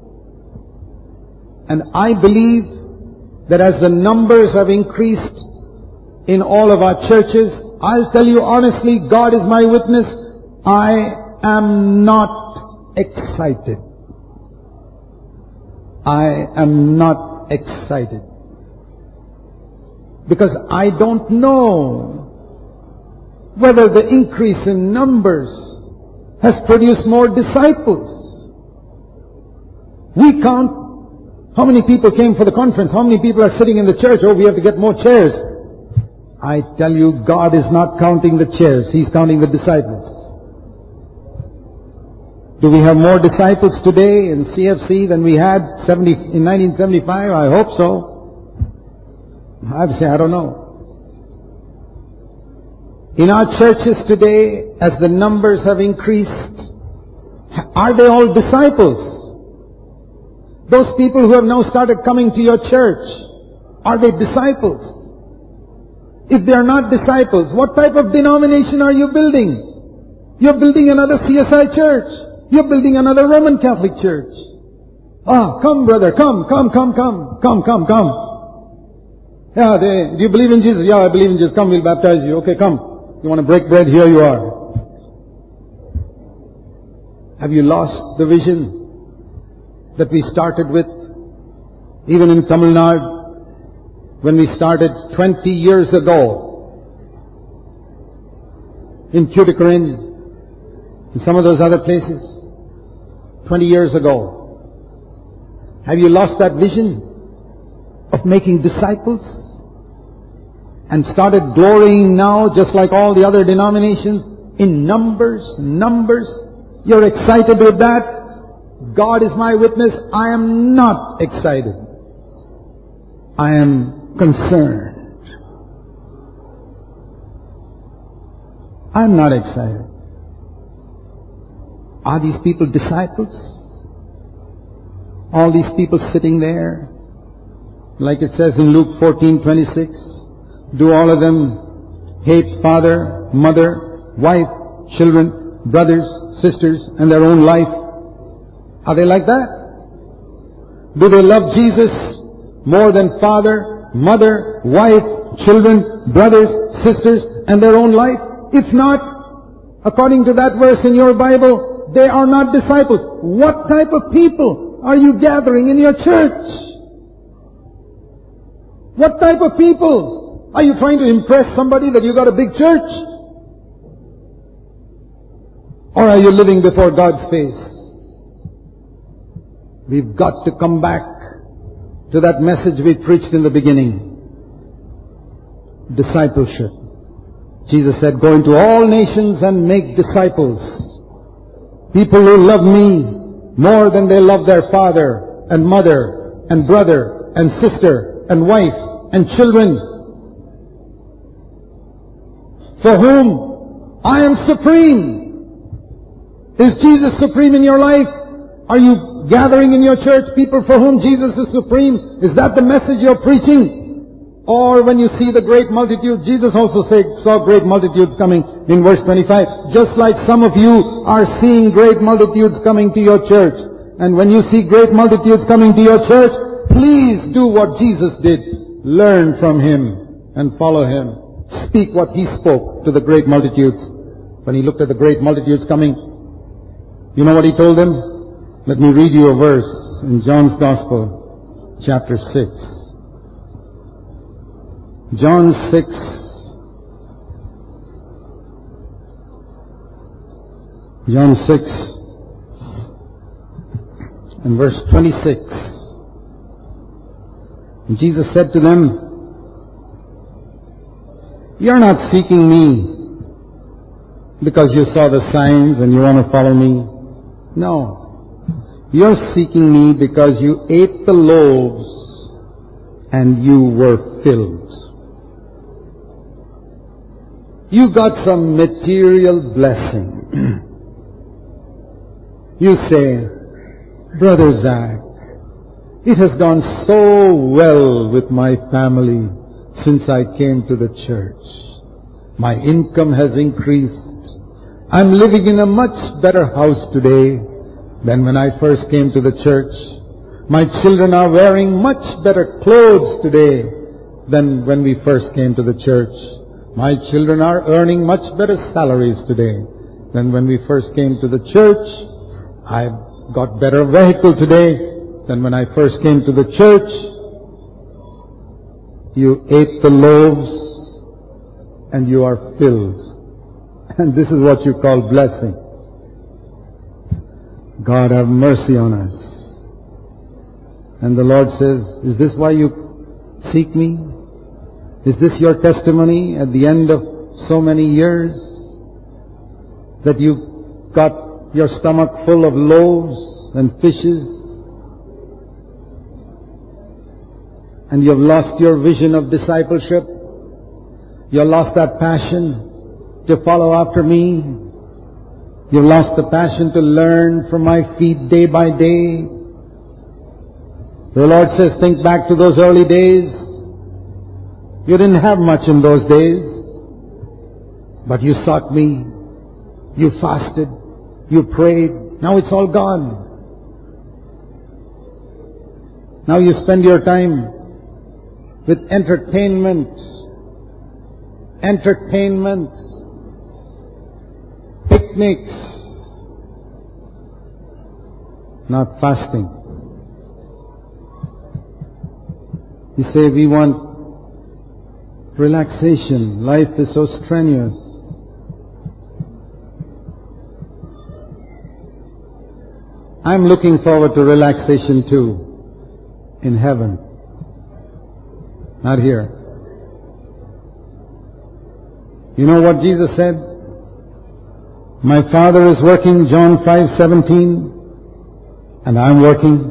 And I believe that as the numbers have increased in all of our churches, I'll tell you honestly, God is my witness, I am not excited. I am not excited. Because I don't know whether the increase in numbers has produced more disciples. We count how many people came for the conference, how many people are sitting in the church. Oh, we have to get more chairs. I tell you, God is not counting the chairs. He's counting the disciples. Do we have more disciples today in CFC than we had in 1975? I hope so. I would say, I don't know. In our churches today, as the numbers have increased, are they all disciples? Those people who have now started coming to your church, are they disciples? If they are not disciples, what type of denomination are you building? You're building another CSI church. You're building another Roman Catholic church. Come brother, come. Yeah, do you believe in Jesus? Yeah, I believe in Jesus. Come, we'll baptize you. Okay, come. You want to break bread? Here you are. Have you lost the vision that we started with, even in Tamil Nadu, when we started 20 years ago in Tuticorin, in some of those other places, 20 years ago? Have you lost that vision of making disciples and started glorying now, just like all the other denominations, in numbers? You're excited with that? God is my witness, I am not excited. I am concerned. I'm not excited. Are these people disciples? All these people sitting there, like it says in Luke 14:26, do all of them hate father, mother, wife, children, brothers, sisters, and their own life? Are they like that? Do they love Jesus more than father, mother, wife, children, brothers, sisters, and their own life? If not, according to that verse in your Bible, they are not disciples. What type of people are you gathering in your church? What type of people? Are you trying to impress somebody that you got a big church? Or are you living before God's face? We've got to come back to that message we preached in the beginning. Discipleship. Jesus said, go into all nations and make disciples. People who love me more than they love their father and mother and brother and sister and wife and children, for whom I am supreme. Is Jesus supreme in your life? Are you gathering in your church people for whom Jesus is supreme? Is that the message you're preaching? Or when you see the great multitude, Jesus also saw great multitudes coming in verse 25. Just like some of you are seeing great multitudes coming to your church. And when you see great multitudes coming to your church, please do what Jesus did. Learn from Him and follow Him. Speak what He spoke to the great multitudes. When He looked at the great multitudes coming, You know what he told them? Let me read you a verse in John's Gospel, chapter 6. John 6, and verse 26. And Jesus said to them, "You're not seeking me because you saw the signs and you want to follow me. No. You're seeking me because you ate the loaves and you were filled. You got some material blessing. You say, Brother Zach, it has gone so well with my family since I came to the church. My income has increased. I'm living in a much better house today than when I first came to the church. My children are wearing much better clothes today than when we first came to the church. My children are earning much better salaries today than when we first came to the church. I've got better vehicle today than when I first came to the church. You ate the loaves and you are filled. And this is what you call blessing. God have mercy on us." And the Lord says, "Is this why you seek me? Is this your testimony at the end of so many years? That you got your stomach full of loaves and fishes? And you have lost your vision of discipleship? You have lost that passion to follow after me? You have lost the passion to learn from my feet day by day?" The Lord says, think back to those early days. You didn't have much in those days, but you sought me, you fasted, you prayed. Now it's all gone. Now you spend your time with entertainment, picnics, not fasting. You say, we want relaxation. Life is so strenuous. I'm looking forward to relaxation too, in heaven. Not here. You know what Jesus said? My Father is working, John 5:17, and I'm working.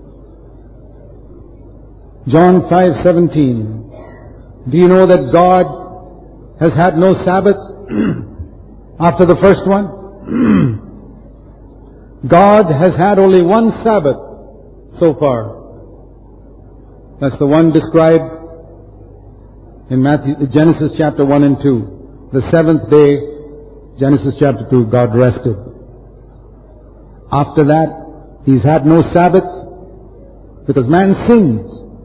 John 5:17. Do you know that God has had no Sabbath after the first one? God has had only one Sabbath so far. That's the one described in Genesis chapter 1 and 2. The seventh day, Genesis chapter 2, God rested. After that, He's had no Sabbath because man sinned.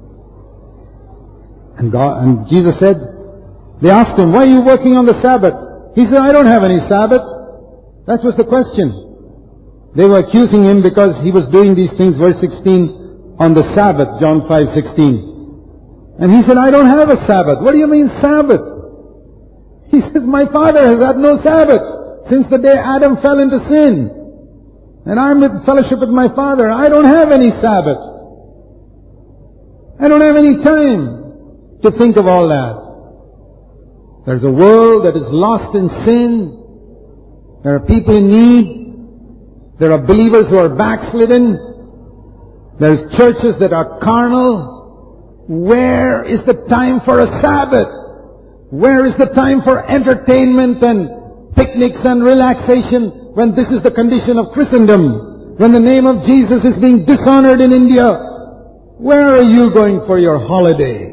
And Jesus said, they asked Him, why are you working on the Sabbath? He said, I don't have any Sabbath. That was the question. They were accusing Him because He was doing these things, verse 16, on the Sabbath, John 5:16. And He said, I don't have a Sabbath. What do you mean Sabbath? He says, my Father has had no Sabbath since the day Adam fell into sin. And I'm in fellowship with my Father. I don't have any Sabbath. I don't have any time to think of all that. There's a world that is lost in sin. There are people in need. There are believers who are backslidden. There's churches that are carnal. Where is the time for a Sabbath? Where is the time for entertainment and picnics and relaxation when this is the condition of Christendom? When the name of Jesus is being dishonored in India? Where are you going for your holiday?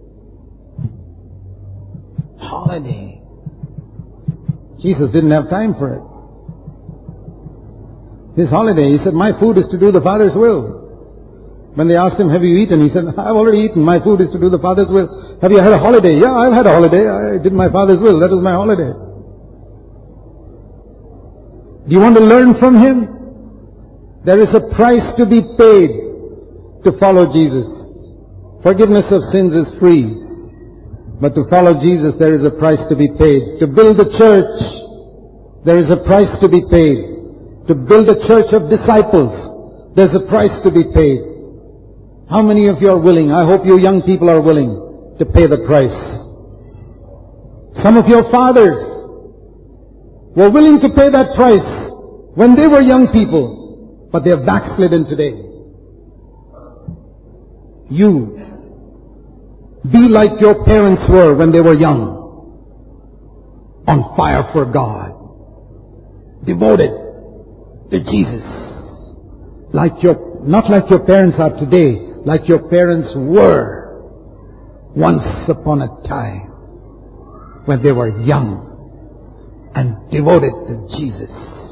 Holiday. Jesus didn't have time for it. His holiday, He said, my food is to do the Father's will. When they asked Him, have you eaten? He said, I've already eaten. My food is to do the Father's will. Have you had a holiday? Yeah, I've had a holiday. I did my Father's will. That was my holiday. Do you want to learn from Him? There is a price to be paid to follow Jesus. Forgiveness of sins is free. But to follow Jesus, there is a price to be paid. To build a church, there is a price to be paid. To build a church of disciples, there's a price to be paid. How many of you are willing? I hope you young people are willing to pay the price. Some of your fathers were willing to pay that price when they were young people, but they have backslidden today. You be like your parents were when they were young, on fire for God, devoted to Jesus, not like your parents are today, like your parents were once upon a time when they were young and devoted to Jesus.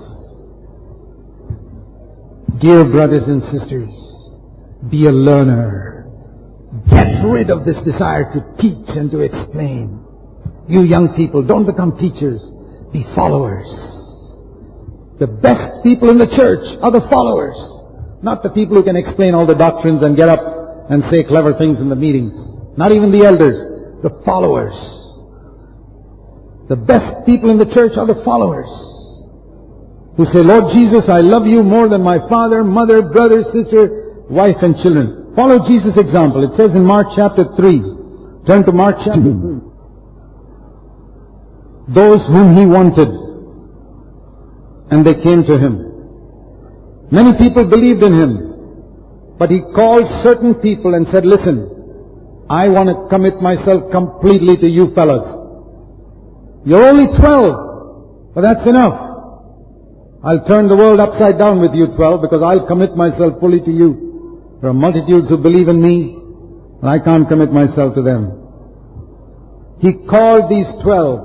Dear brothers and sisters, be a learner. Get rid of this desire to teach and to explain. You young people, don't become teachers. Be followers. The best people in the church are the followers, not the people who can explain all the doctrines and get up and say clever things in the meetings. Not even the elders, the followers. The best people in the church are the followers who say, Lord Jesus, I love you more than my father, mother, brother, sister, wife and children. Follow Jesus' example. It says in Mark chapter 3. Turn to Mark chapter 3. Those whom he wanted, and they came to him. Many people believed in him, but he called certain people and said, listen, I want to commit myself completely to you fellas. You're only 12, but that's enough. I'll turn the world upside down with you 12 because I'll commit myself fully to you. There are multitudes who believe in me, and I can't commit myself to them. He called these 12,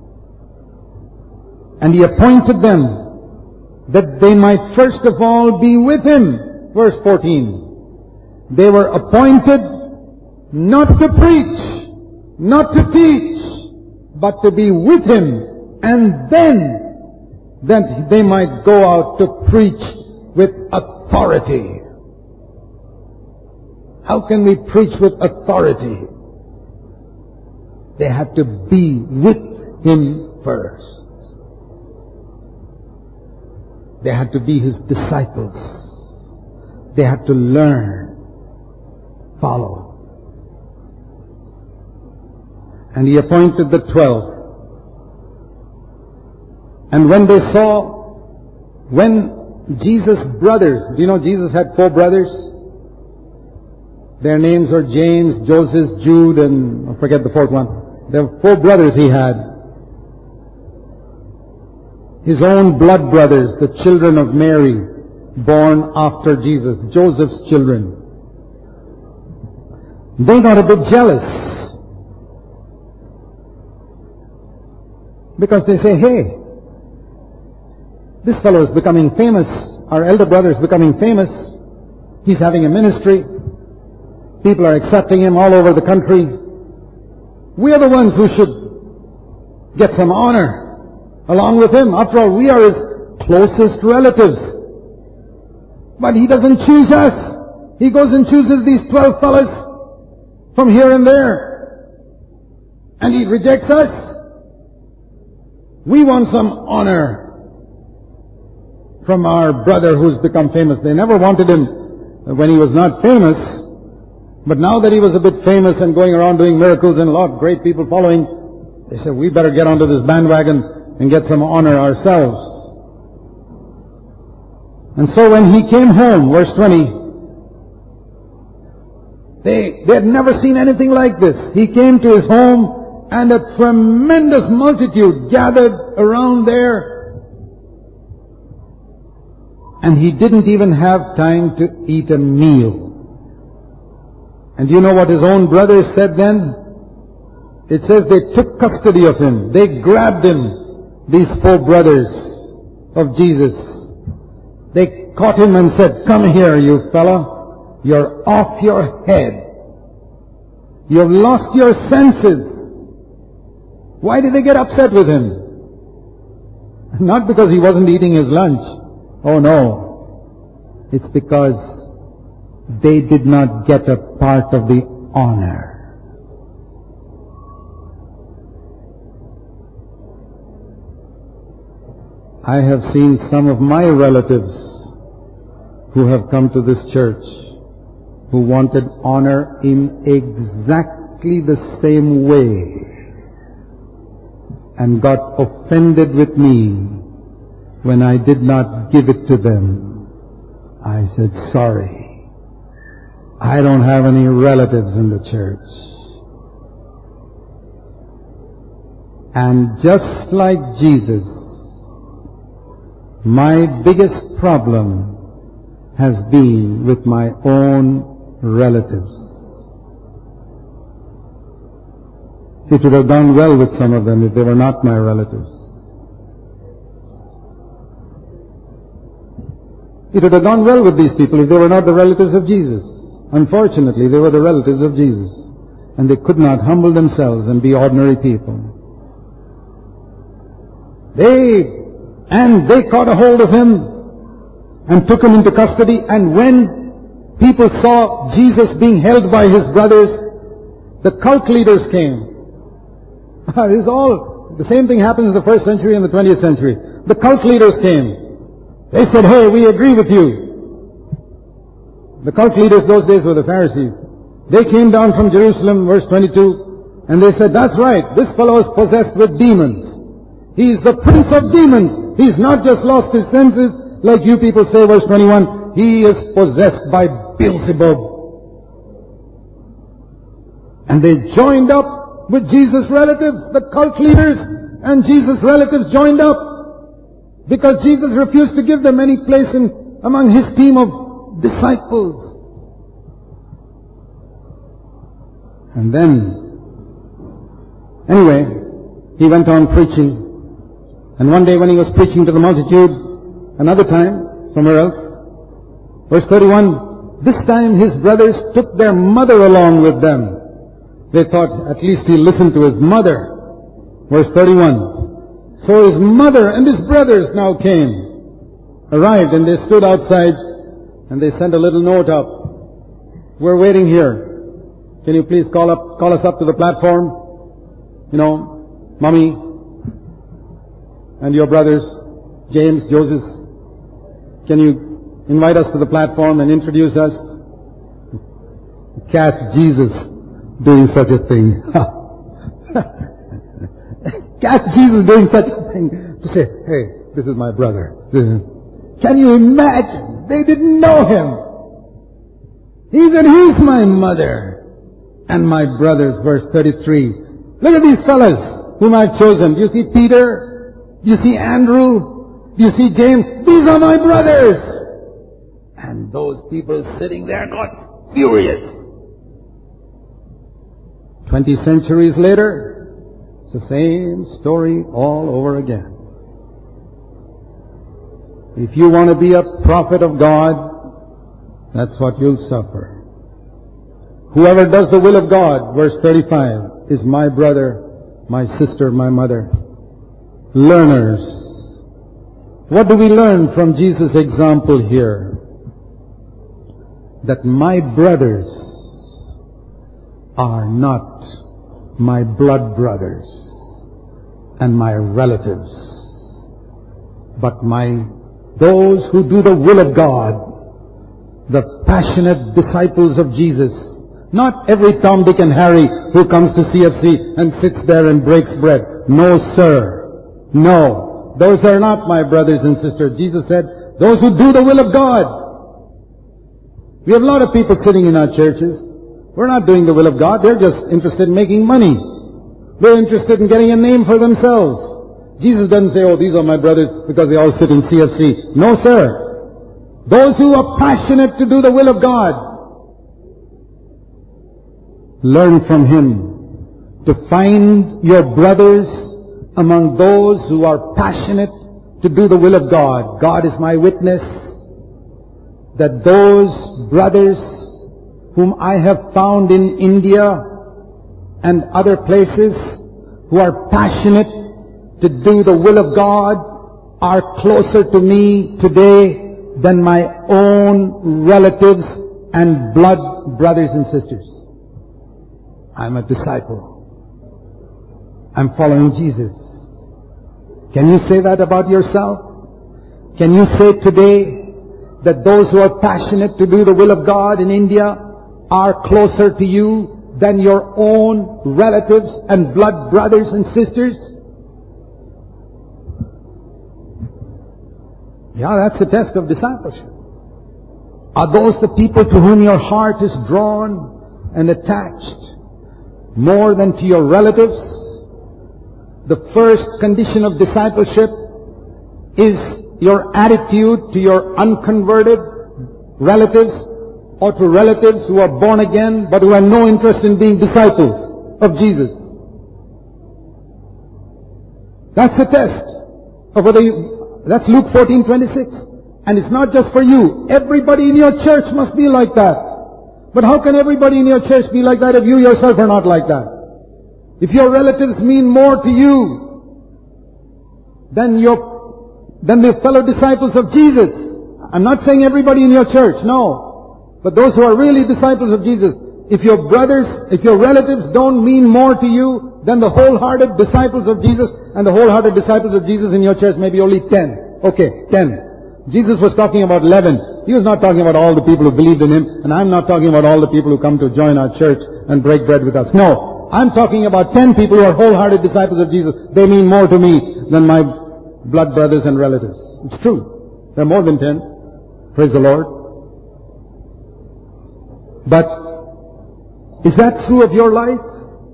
and he appointed them that they might first of all be with him. Verse 14. They were appointed not to preach, not to teach, but to be with him, and then that they might go out to preach with authority. How can we preach with authority? They have to be with him first. They had to be his disciples. They had to learn, follow. And he appointed the 12. And when they saw, when Jesus' brothers, do you know Jesus had 4 brothers? Their names were James, Joseph, Jude, and I forget the 4th one. There were 4 brothers he had. His own blood brothers, the children of Mary, born after Jesus, Joseph's children. They got a bit jealous. Because they say, hey, this fellow is becoming famous. Our elder brother is becoming famous. He's having a ministry. People are accepting him all over the country. We are the ones who should get some honor along with him. After all, we are his closest relatives. But he doesn't choose us. He goes and chooses these 12 fellas from here and there. And he rejects us. We want some honor from our brother who's become famous. They never wanted him when he was not famous. But now that he was a bit famous and going around doing miracles and a lot of great people following, they said, we better get onto this bandwagon and get some honor ourselves. And so when he came home, verse 20, they had never seen anything like this. He came to his home and a tremendous multitude gathered around there. And he didn't even have time to eat a meal. And do you know what his own brothers said then? It says they took custody of him. They grabbed him, these 4 brothers of Jesus. They caught him and said, come here, you fella. You're off your head. You've lost your senses. Why did they get upset with him? Not because he wasn't eating his lunch. Oh no. It's because they did not get a part of the honor. I have seen some of my relatives who have come to this church who wanted honor in exactly the same way and got offended with me when I did not give it to them. I said, sorry, I don't have any relatives in the church. And just like Jesus, my biggest problem has been with my own relatives. It would have gone well with some of them if they were not my relatives. It would have gone well with these people if they were not the relatives of Jesus. Unfortunately, they were the relatives of Jesus, and they could not humble themselves and be ordinary people. They caught a hold of him and took him into custody, and when people saw Jesus being held by his brothers, the cult leaders came. This is all, the same thing happened in the first century and the 20th century. The cult leaders came. They said, hey, we agree with you. The cult leaders those days were the Pharisees. They came down from Jerusalem, verse 22, and they said, that's right, this fellow is possessed with demons. He is the prince of demons. He's not just lost his senses, like you people say, verse 21. He is possessed by Beelzebub. And they joined up with Jesus' relatives. The cult leaders and Jesus' relatives joined up, because Jesus refused to give them any place among his team of disciples. And then, anyway, he went on preaching. And one day when he was preaching to the multitude, another time, somewhere else, verse 31, this time his brothers took their mother along with them. They thought at least he'll listen to his mother. Verse 31, so his mother and his brothers now arrived, and they stood outside, and they sent a little note up. We're waiting here. Can you please call us up to the platform? You know, Mommy and your brothers, James, Joseph, can you invite us to the platform and introduce us? Catch Jesus doing such a thing. Catch Jesus doing such a thing. To say, hey, this is my brother. Can you imagine? They didn't know him. He said, he's my mother and my brothers. Verse 33. Look at these fellas whom I've chosen. Do you see Peter? Do you see Andrew? Do you see James? These are my brothers. And those people sitting there got furious. 20 centuries later, it's the same story all over again. If you want to be a prophet of God, that's what you'll suffer. Whoever does the will of God, verse 35, is my brother, my sister, my mother. Learners. What do we learn from Jesus' example here? That my brothers are not my blood brothers and my relatives, but those who do the will of God, the passionate disciples of Jesus. Not every Tom, Dick and Harry who comes to CFC and sits there and breaks bread. No, sir. No. Those are not my brothers and sisters. Jesus said, those who do the will of God. We have a lot of people sitting in our churches. We're not doing the will of God. They're just interested in making money. They're interested in getting a name for themselves. Jesus doesn't say, oh, these are my brothers because they all sit in CFC. No, sir. Those who are passionate to do the will of God. Learn from him to find your brothers among those who are passionate to do the will of God. God is my witness that those brothers whom I have found in India and other places who are passionate to do the will of God are closer to me today than my own relatives and blood brothers and sisters. I'm a disciple. I'm following Jesus. Can you say that about yourself? Can you say today that those who are passionate to do the will of God in India are closer to you than your own relatives and blood brothers and sisters? Yeah, that's the test of discipleship. Are those the people to whom your heart is drawn and attached more than to your relatives? The first condition of discipleship is your attitude to your unconverted relatives or to relatives who are born again but who have no interest in being disciples of Jesus. That's the test of whether you, that's Luke 14:26. And it's not just for you. Everybody in your church must be like that. But how can everybody in your church be like that if you yourself are not like that? If your relatives mean more to you than the fellow disciples of Jesus. I'm not saying everybody in your church, no. But those who are really disciples of Jesus. If your relatives don't mean more to you than the wholehearted disciples of Jesus, and the wholehearted disciples of Jesus in your church may be only 10. Okay, 10. Jesus was talking about 11. He was not talking about all the people who believed in Him, and I'm not talking about all the people who come to join our church and break bread with us. No, I'm talking about 10 people who are wholehearted disciples of Jesus. They mean more to me than my blood brothers and relatives. It's true. There are more than 10. Praise the Lord. But is that true of your life?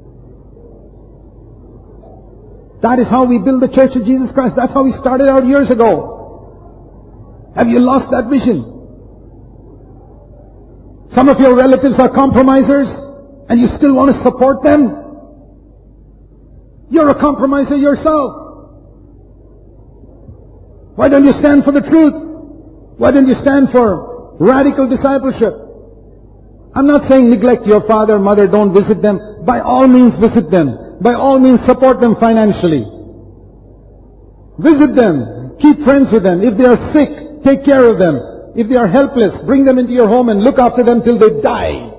That is how we build the Church of Jesus Christ. That's how we started out years ago. Have you lost that vision? Some of your relatives are compromisers and you still want to support them? You're a compromiser yourself. Why don't you stand for the truth? Why don't you stand for radical discipleship? I'm not saying neglect your father, mother, don't visit them. By all means visit them. By all means support them financially. Visit them. Keep friends with them. If they are sick, take care of them. If they are helpless, bring them into your home and look after them till they die.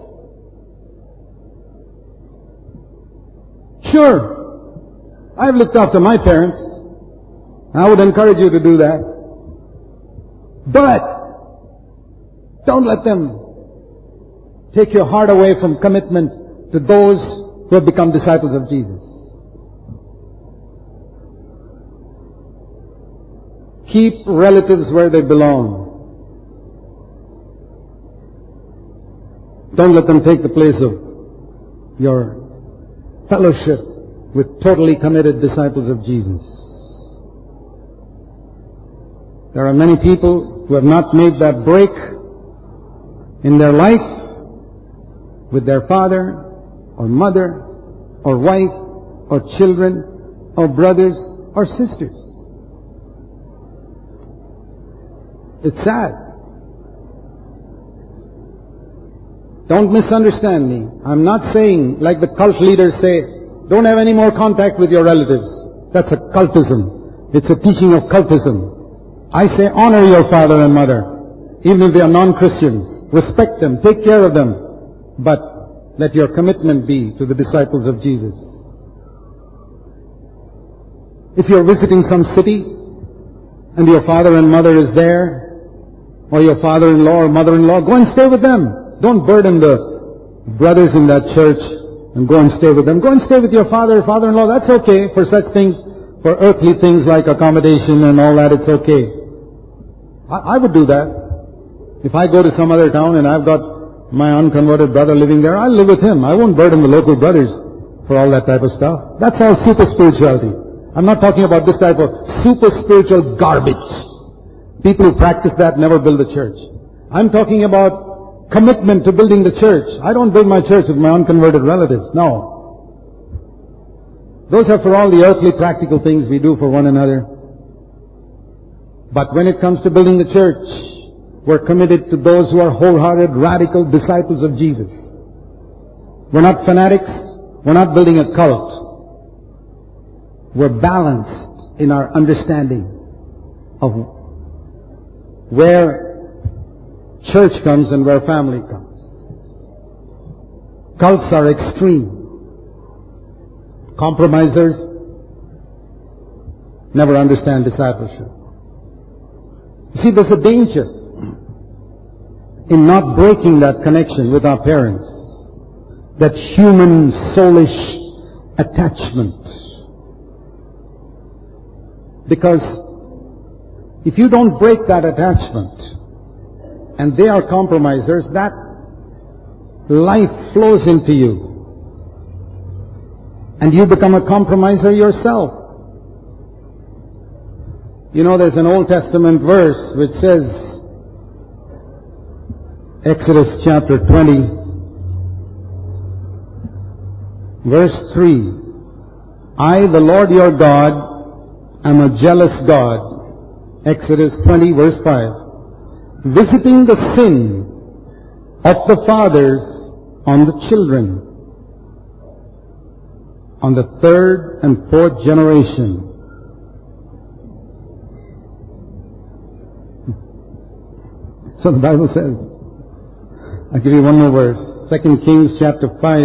Sure, I've looked after my parents. I would encourage you to do that. But don't let them take your heart away from commitment to those who have become disciples of Jesus. Keep relatives where they belong. Don't let them take the place of your fellowship with totally committed disciples of Jesus. There are many people who have not made that break in their life with their father or mother or wife or children or brothers or sisters. It's sad. Don't misunderstand me. I'm not saying, like the cult leaders say, don't have any more contact with your relatives. That's a cultism. It's a teaching of cultism. I say honor your father and mother, even if they are non-Christians. Respect them, take care of them, but let your commitment be to the disciples of Jesus. If you're visiting some city and your father and mother is there, or your father-in-law or mother-in-law, go and stay with them. Don't burden the brothers in that church and go and stay with them. Go and stay with your father or father-in-law. That's okay for such things, for earthly things like accommodation and all that. It's okay. I would do that. If I go to some other town and I've got my unconverted brother living there, I'll live with him. I won't burden the local brothers for all that type of stuff. That's all super spirituality. I'm not talking about this type of super spiritual garbage. People who practice that never build a church. I'm talking about commitment to building the church. I don't build my church with my unconverted relatives. No. Those are for all the earthly practical things we do for one another. But when it comes to building the church, we're committed to those who are wholehearted, radical disciples of Jesus. We're not fanatics. We're not building a cult. We're balanced in our understanding of where church comes and where family comes. Cults are extreme. Compromisers never understand discipleship. You see, there's a danger in not breaking that connection with our parents, that human soulish attachment. Because if you don't break that attachment, and they are compromisers, that life flows into you. And you become a compromiser yourself. You know, there's an Old Testament verse which says, Exodus chapter 20, verse 3, I, the Lord your God, am a jealous God. Exodus 20, verse 5. Visiting the sin of the fathers on the children, on the third and fourth generation. So the Bible says, I'll give you one more verse. 2 Kings chapter 5.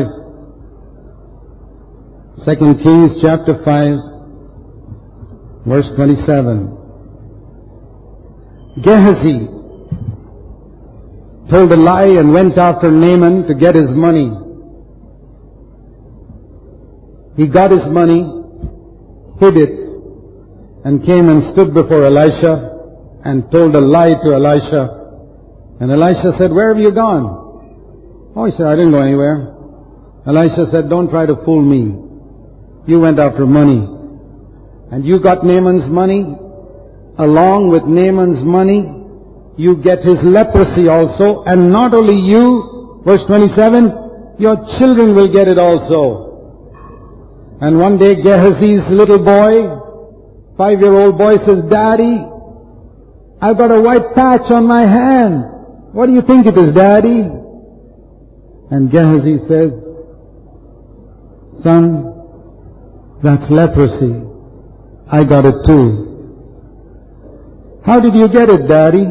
2 Kings chapter 5, verse 27. Gehazi told a lie and went after Naaman to get his money. He got his money, hid it, and came and stood before Elisha and told a lie to Elisha. And Elisha said, where have you gone? Oh, he said, I didn't go anywhere. Elisha said, don't try to fool me. You went after money. And you got Naaman's money. Along with Naaman's money, you get his leprosy also. And not only you, verse 27, your children will get it also. And one day Gehazi's little boy, 5-year-old boy, says, Daddy, I've got a white patch on my hand. What do you think it is, Daddy? And Gehazi says, Son, that's leprosy. I got it too. How did you get it, Daddy?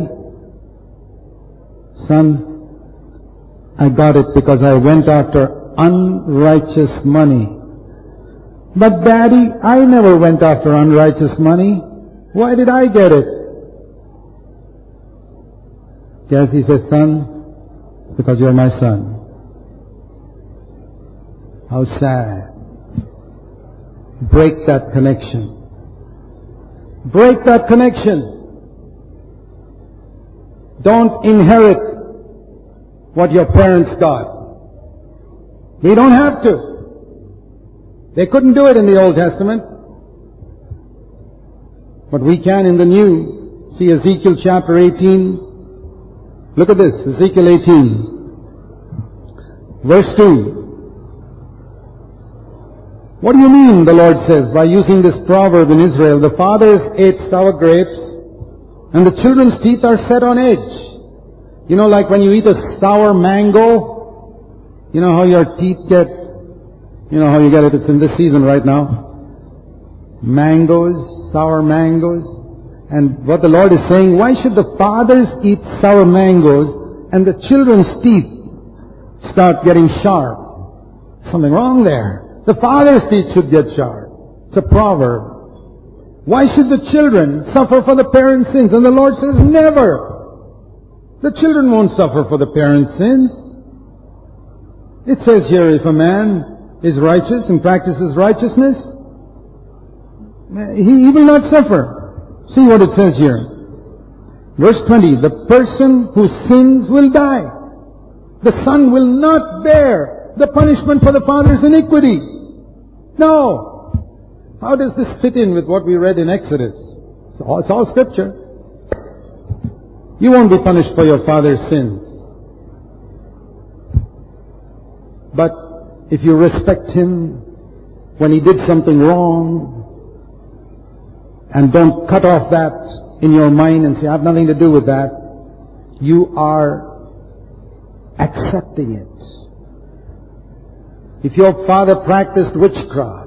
Son, I got it because I went after unrighteous money. But Daddy, I never went after unrighteous money. Why did I get it? Gehazi says, Son, it's because you're my son. How sad. Break that connection. Break that connection. Don't inherit what your parents got. We don't have to. They couldn't do it in the Old Testament. But we can in the New. See Ezekiel chapter 18. Look at this, Ezekiel 18. Verse 2. What do you mean, the Lord says, by using this proverb in Israel? The fathers ate sour grapes, and the children's teeth are set on edge. You know, like when you eat a sour mango, you know how your teeth get, you know how you get it, it's in this season right now. Mangoes, sour mangoes. And what the Lord is saying, why should the fathers eat sour mangoes and the children's teeth start getting sharp? Something wrong there. The father's teeth should get sharp. It's a proverb. Why should the children suffer for the parents' sins? And the Lord says, never. The children won't suffer for the parents' sins. It says here, if a man is righteous and practices righteousness, he will not suffer. See what it says here. Verse 20, the person who sins will die. The son will not bear the punishment for the father's iniquity. No. How does this fit in with what we read in Exodus? It's all scripture. You won't be punished for your father's sins. But if you respect him when he did something wrong, and don't cut off that in your mind and say, I have nothing to do with that, you are accepting it. If your father practiced witchcraft,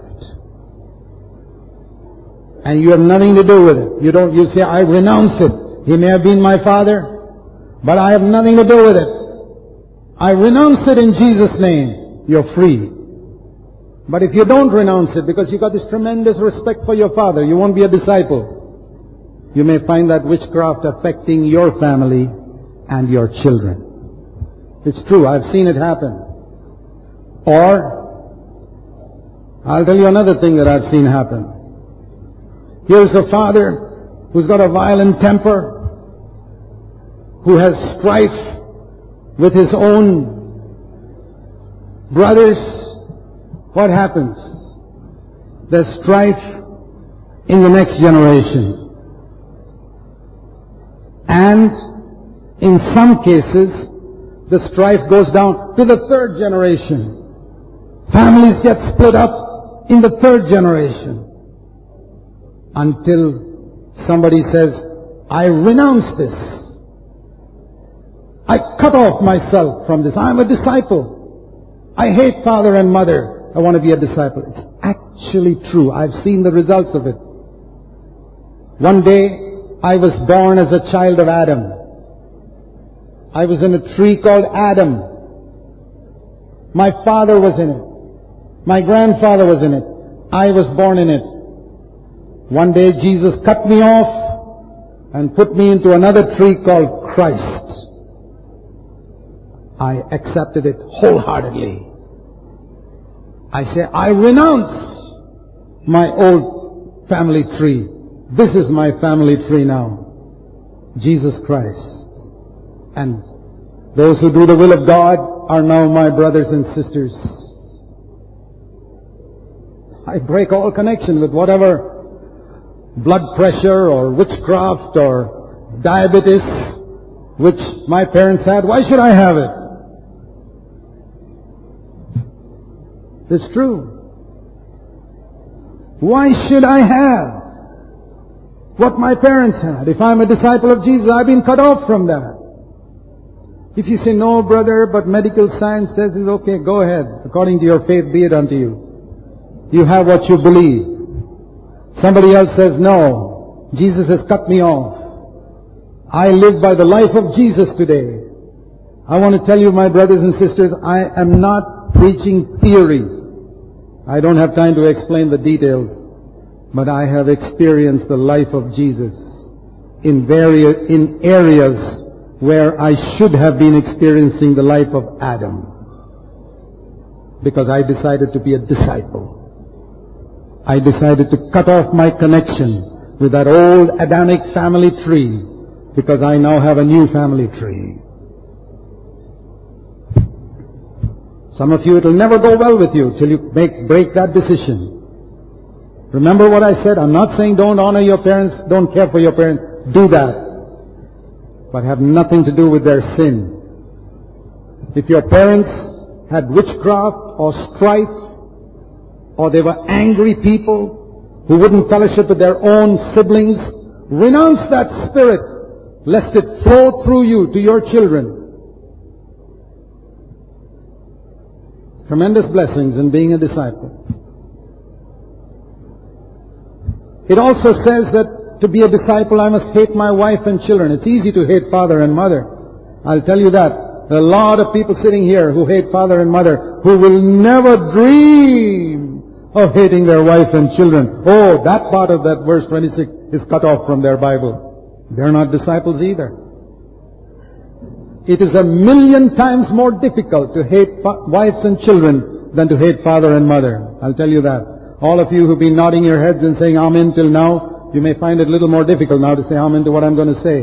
and you have nothing to do with it, you say, I renounce it. He may have been my father, but I have nothing to do with it. I renounce it in Jesus' name. You're free. But if you don't renounce it because you've got this tremendous respect for your father, you won't be a disciple. You may find that witchcraft affecting your family and your children. It's true. I've seen it happen. Or, I'll tell you another thing that I've seen happen. Here's a father who's got a violent temper, who has strife with his own brothers. What happens? There's strife in the next generation. And in some cases, the strife goes down to the third generation. Families get split up in the third generation. Until somebody says, I renounce this. I cut off myself from this. I'm a disciple. I hate father and mother. I want to be a disciple. It's actually true. I've seen the results of it. One day, I was born as a child of Adam. I was in a tree called Adam. My father was in it. My grandfather was in it. I was born in it. One day, Jesus cut me off and put me into another tree called Christ. I accepted it wholeheartedly. I say, I renounce my old family tree. This is my family tree now. Jesus Christ. And those who do the will of God are now my brothers and sisters. I break all connection with whatever blood pressure or witchcraft or diabetes which my parents had. Why should I have it? It's true. Why should I have what my parents had? If I'm a disciple of Jesus, I've been cut off from that. If you say, no, brother, but medical science says it's okay, go ahead. According to your faith, be it unto you. You have what you believe. Somebody else says, no, Jesus has cut me off. I live by the life of Jesus today. I want to tell you, my brothers and sisters, I am not preaching theory. I don't have time to explain the details, but I have experienced the life of Jesus in areas where I should have been experiencing the life of Adam, because I decided to be a disciple. I decided to cut off my connection with that old Adamic family tree, because I now have a new family tree. Some of you, it will never go well with you till you break that decision. Remember what I said? I'm not saying don't honor your parents, don't care for your parents. Do that. But have nothing to do with their sin. If your parents had witchcraft or strife, or they were angry people who wouldn't fellowship with their own siblings, renounce that spirit, lest it flow through you to your children. Tremendous blessings in being a disciple. It also says that to be a disciple, I must hate my wife and children. It's easy to hate father and mother. I'll tell you that. There are a lot of people sitting here who hate father and mother, who will never dream of hating their wife and children. Oh, that part of that verse 26 is cut off from their Bible. They're not disciples either. It is 1,000,000 times more difficult to hate wives and children than to hate father and mother. I'll tell you that. All of you who've been nodding your heads and saying amen till now, you may find it a little more difficult now to say amen to what I'm going to say.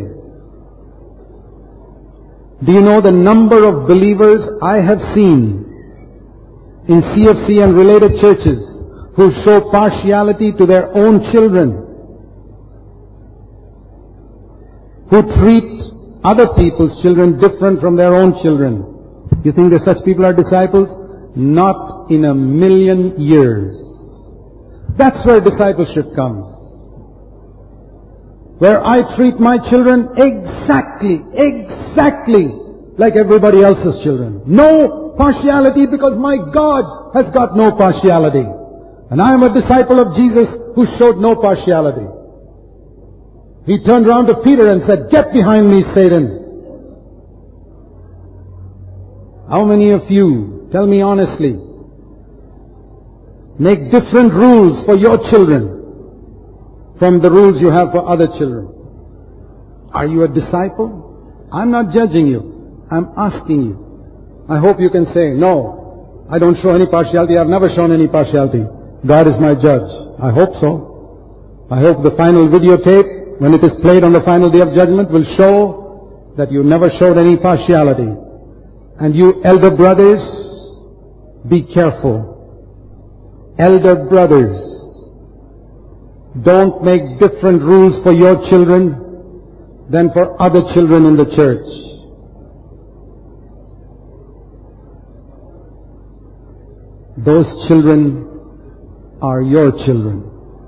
Do you know the number of believers I have seen in CFC and related churches who show partiality to their own children, who treat other people's children different from their own children? You think that such people are disciples? Not in 1,000,000 years. That's where discipleship comes. Where I treat my children exactly like everybody else's children. No partiality, because my God has got no partiality. And I am a disciple of Jesus who showed no partiality. He turned around to Peter and said, "Get behind me, Satan." How many of you, tell me honestly, make different rules for your children from the rules you have for other children? Are you a disciple? I'm not judging you. I'm asking you. I hope you can say, no, I don't show any partiality. I've never shown any partiality. God is my judge. I hope so. I hope the final videotape, when it is played on the final day of judgment, will show that you never showed any partiality. And you elder brothers, be careful. Elder brothers, don't make different rules for your children than for other children in the church. Those children are your children.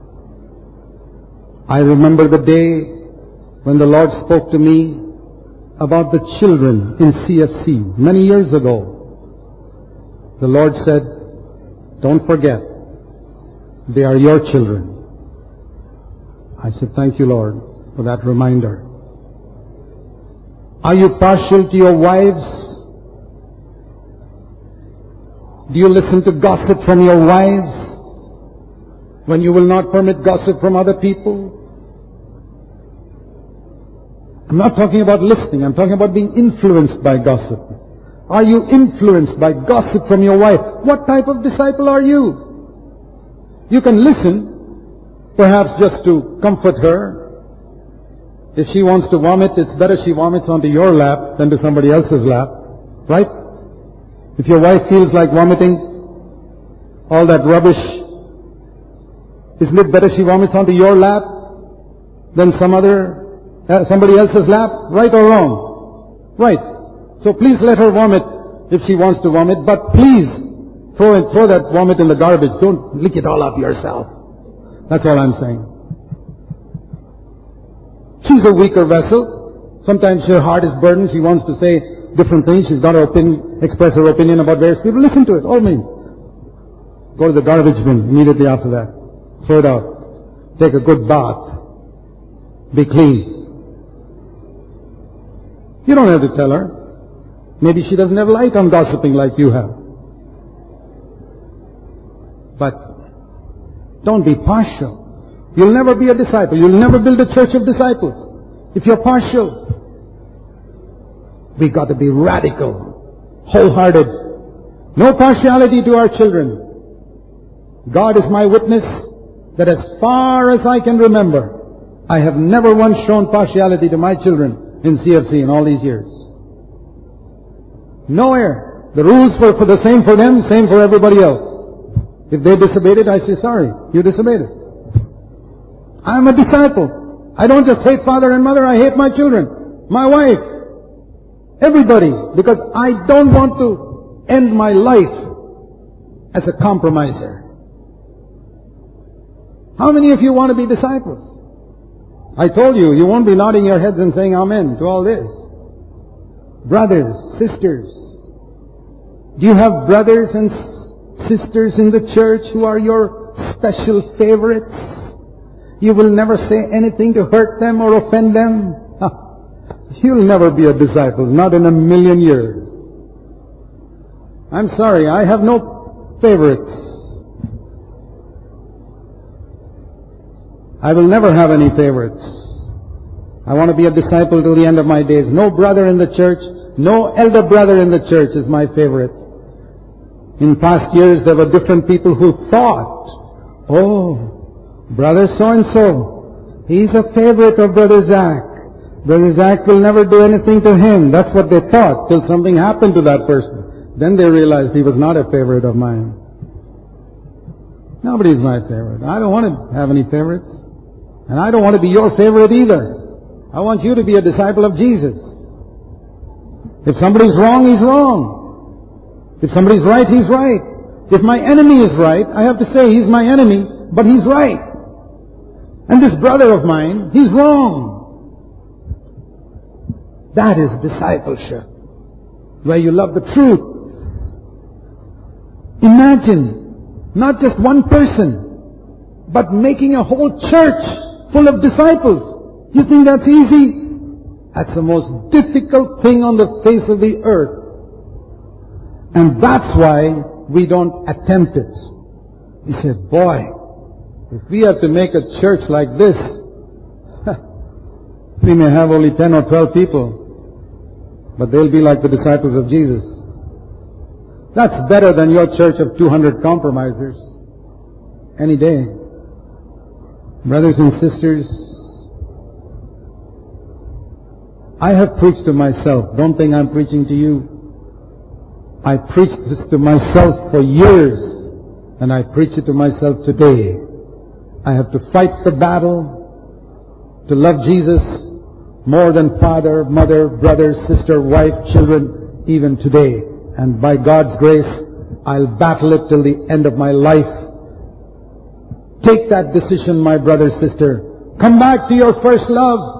I remember the day when the Lord spoke to me about the children in CFC many years ago. The Lord said, don't forget, they are your children. I said, thank you, Lord, for that reminder. Are you partial to your wives? Do you listen to gossip from your wives when you will not permit gossip from other people? I'm not talking about listening. I'm talking about being influenced by gossip. Are you influenced by gossip from your wife? What type of disciple are you? You can listen, perhaps just to comfort her. If she wants to vomit, it's better she vomits onto your lap than to somebody else's lap. Right? If your wife feels like vomiting all that rubbish, isn't it better she vomits onto your lap than somebody else's lap? Right or wrong? Right. So please let her vomit if she wants to vomit, but please throw that vomit in the garbage. Don't lick it all up yourself. That's all I'm saying. She's a weaker vessel. Sometimes her heart is burdened. She wants to say different things. She's got to express her opinion about various people. Listen to it, all means. Go to the garbage bin immediately after that. Throw it out. Take a good bath. Be clean. You don't have to tell her. Maybe she doesn't have light on gossiping like you have. But don't be partial. You'll never be a disciple. You'll never build a church of disciples if you're partial. We've got to be radical, wholehearted. No partiality to our children. God is my witness that as far as I can remember, I have never once shown partiality to my children in CFC in all these years. Nowhere. The rules were for the same for them, same for everybody else. If they disobeyed it, I say, sorry, you disobeyed it. I'm a disciple. I don't just hate father and mother, I hate my children, my wife, everybody, because I don't want to end my life as a compromiser. How many of you want to be disciples? I told you, you won't be nodding your heads and saying amen to all this. Brothers, sisters, do you have brothers and sisters in the church who are your special favorites? You will never say anything to hurt them or offend them. You'll never be a disciple, not in a million years. I'm sorry, I have no favorites. I will never have any favorites. I want to be a disciple till the end of my days. No brother in the church, no elder brother in the church is my favorite. In past years there were different people who thought, oh, Brother so-and-so, he's a favorite of Brother Zach. Brother Zach will never do anything to him. That's what they thought till something happened to that person. Then they realized he was not a favorite of mine. Nobody's my favorite. I don't want to have any favorites. And I don't want to be your favorite either. I want you to be a disciple of Jesus. If somebody's wrong, he's wrong. If somebody's right, he's right. If my enemy is right, I have to say he's my enemy, but he's right. And this brother of mine, he's wrong. That is discipleship, where you love the truth. Imagine, not just one person, but making a whole church full of disciples. You think that's easy? That's the most difficult thing on the face of the earth. And that's why we don't attempt it. We say, boy, if we have to make a church like this, we may have only 10 or 12 people, but they'll be like the disciples of Jesus. That's better than your church of 200 compromisers any day. Brothers and sisters, I have preached to myself. Don't think I'm preaching to you. I preached this to myself for years, and I preach it to myself today. I have to fight the battle to love Jesus more than father, mother, brother, sister, wife, children, even today. And by God's grace, I'll battle it till the end of my life. Take that decision, my brother, sister. Come back to your first love.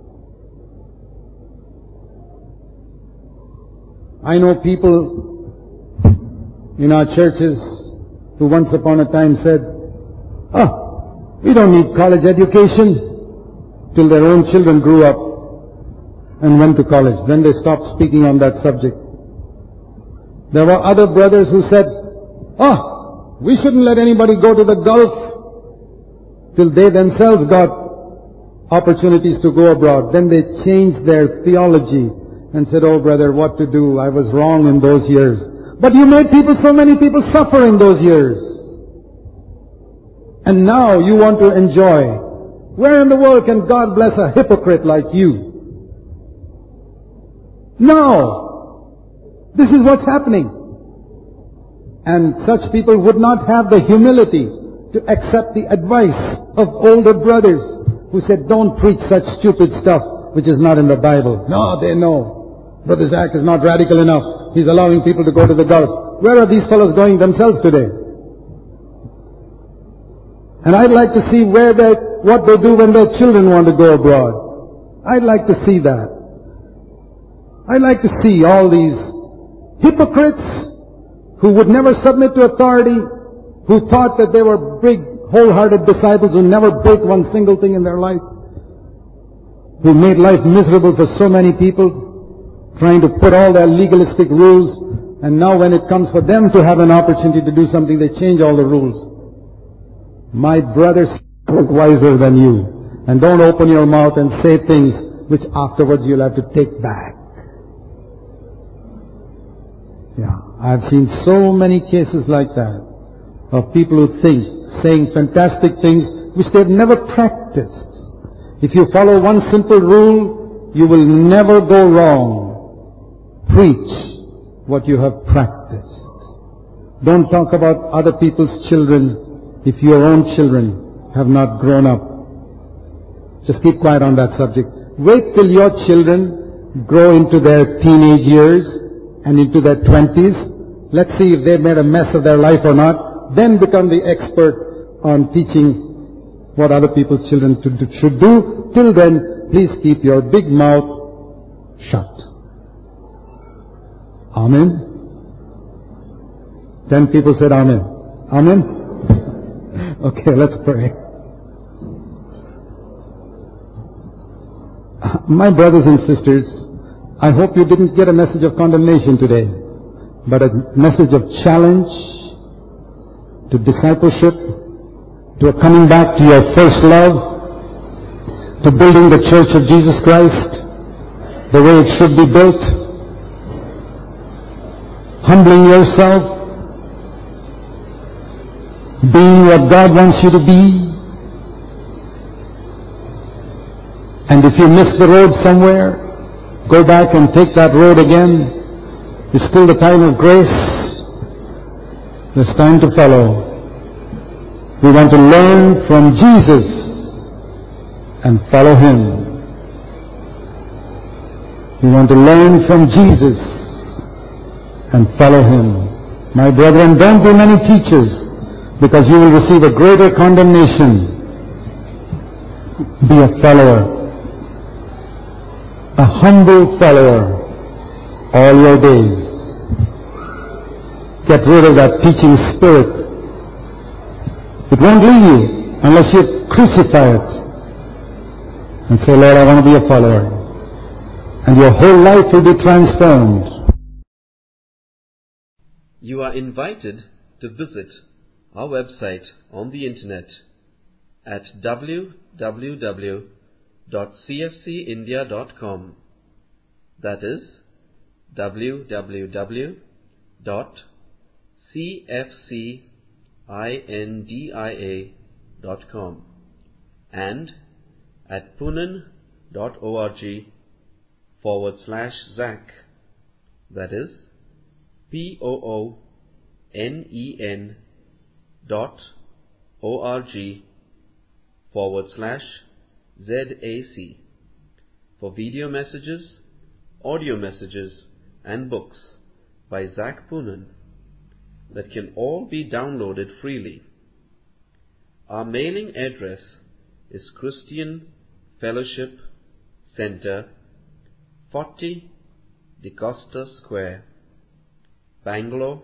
I know people in our churches who once upon a time said, we don't need college education, till their own children grew up and went to college. Then they stopped speaking on that subject. There were other brothers who said, we shouldn't let anybody go to the Gulf till they themselves got opportunities to go abroad. Then they changed their theology and said, oh brother, what to do? I was wrong in those years. But you made so many people suffer in those years. And now you want to enjoy. Where in the world can God bless a hypocrite like you? No! This is what's happening. And such people would not have the humility to accept the advice of older brothers who said, don't preach such stupid stuff which is not in the Bible. No, they know. Brother Zach is not radical enough. He's allowing people to go to the Gulf. Where are these fellows going themselves today? And I'd like to see what they do when their children want to go abroad. I'd like to see that. I'd like to see all these hypocrites who would never submit to authority, who thought that they were big, wholehearted disciples who never broke one single thing in their life, who made life miserable for so many people, trying to put all their legalistic rules, and now when it comes for them to have an opportunity to do something, they change all the rules. My brother was wiser than you. And don't open your mouth and say things which afterwards you'll have to take back. Yeah, I've seen so many cases like that of people who think, saying fantastic things which they've never practiced. If you follow one simple rule, you will never go wrong. Preach what you have practiced. Don't talk about other people's children if your own children have not grown up. Just keep quiet on that subject. Wait till your children grow into their teenage years and into their 20s. Let's see if they've made a mess of their life or not. Then become the expert on teaching what other people's children should do. Till then, please keep your big mouth shut. Amen? 10 people said Amen. Amen? Okay, let's pray. My brothers and sisters, I hope you didn't get a message of condemnation today, but a message of challenge to discipleship, to a coming back to your first love, to building the church of Jesus Christ the way it should be built, humbling yourself, being what God wants you to be. And if you miss the road somewhere, go back and take that road again. It's still the time of grace. It's time to follow. We want to learn from Jesus and follow Him. We want to learn from Jesus and follow Him. My brethren, don't be many teachers, because you will receive a greater condemnation. Be a follower. A humble follower all your days. Get rid of that teaching spirit. It won't leave you unless you crucify it and say, Lord, I want to be a follower. And your whole life will be transformed. You are invited to visit our website on the internet at www.cfcindia.com. That is www.cfcindia.com, and at poonen.org/Zach. That is POONEN.org/ZAC for video messages, audio messages, and books by Zach Poonen that can all be downloaded freely. Our mailing address is Christian Fellowship Center, 40 DeCosta Square, Bangalore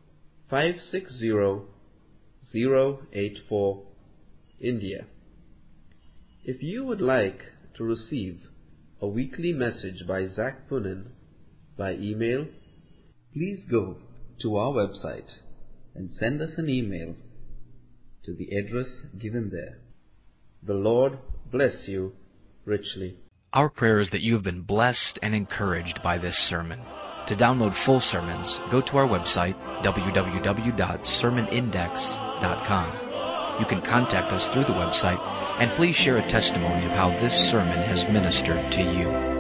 560084, India. If you would like to receive a weekly message by Zach Poonen by email, please go to our website and send us an email to the address given there. The Lord bless you richly. Our prayer is that you have been blessed and encouraged by this sermon. To download full sermons, go to our website, www.sermonindex.com. You can contact us through the website, and please share a testimony of how this sermon has ministered to you.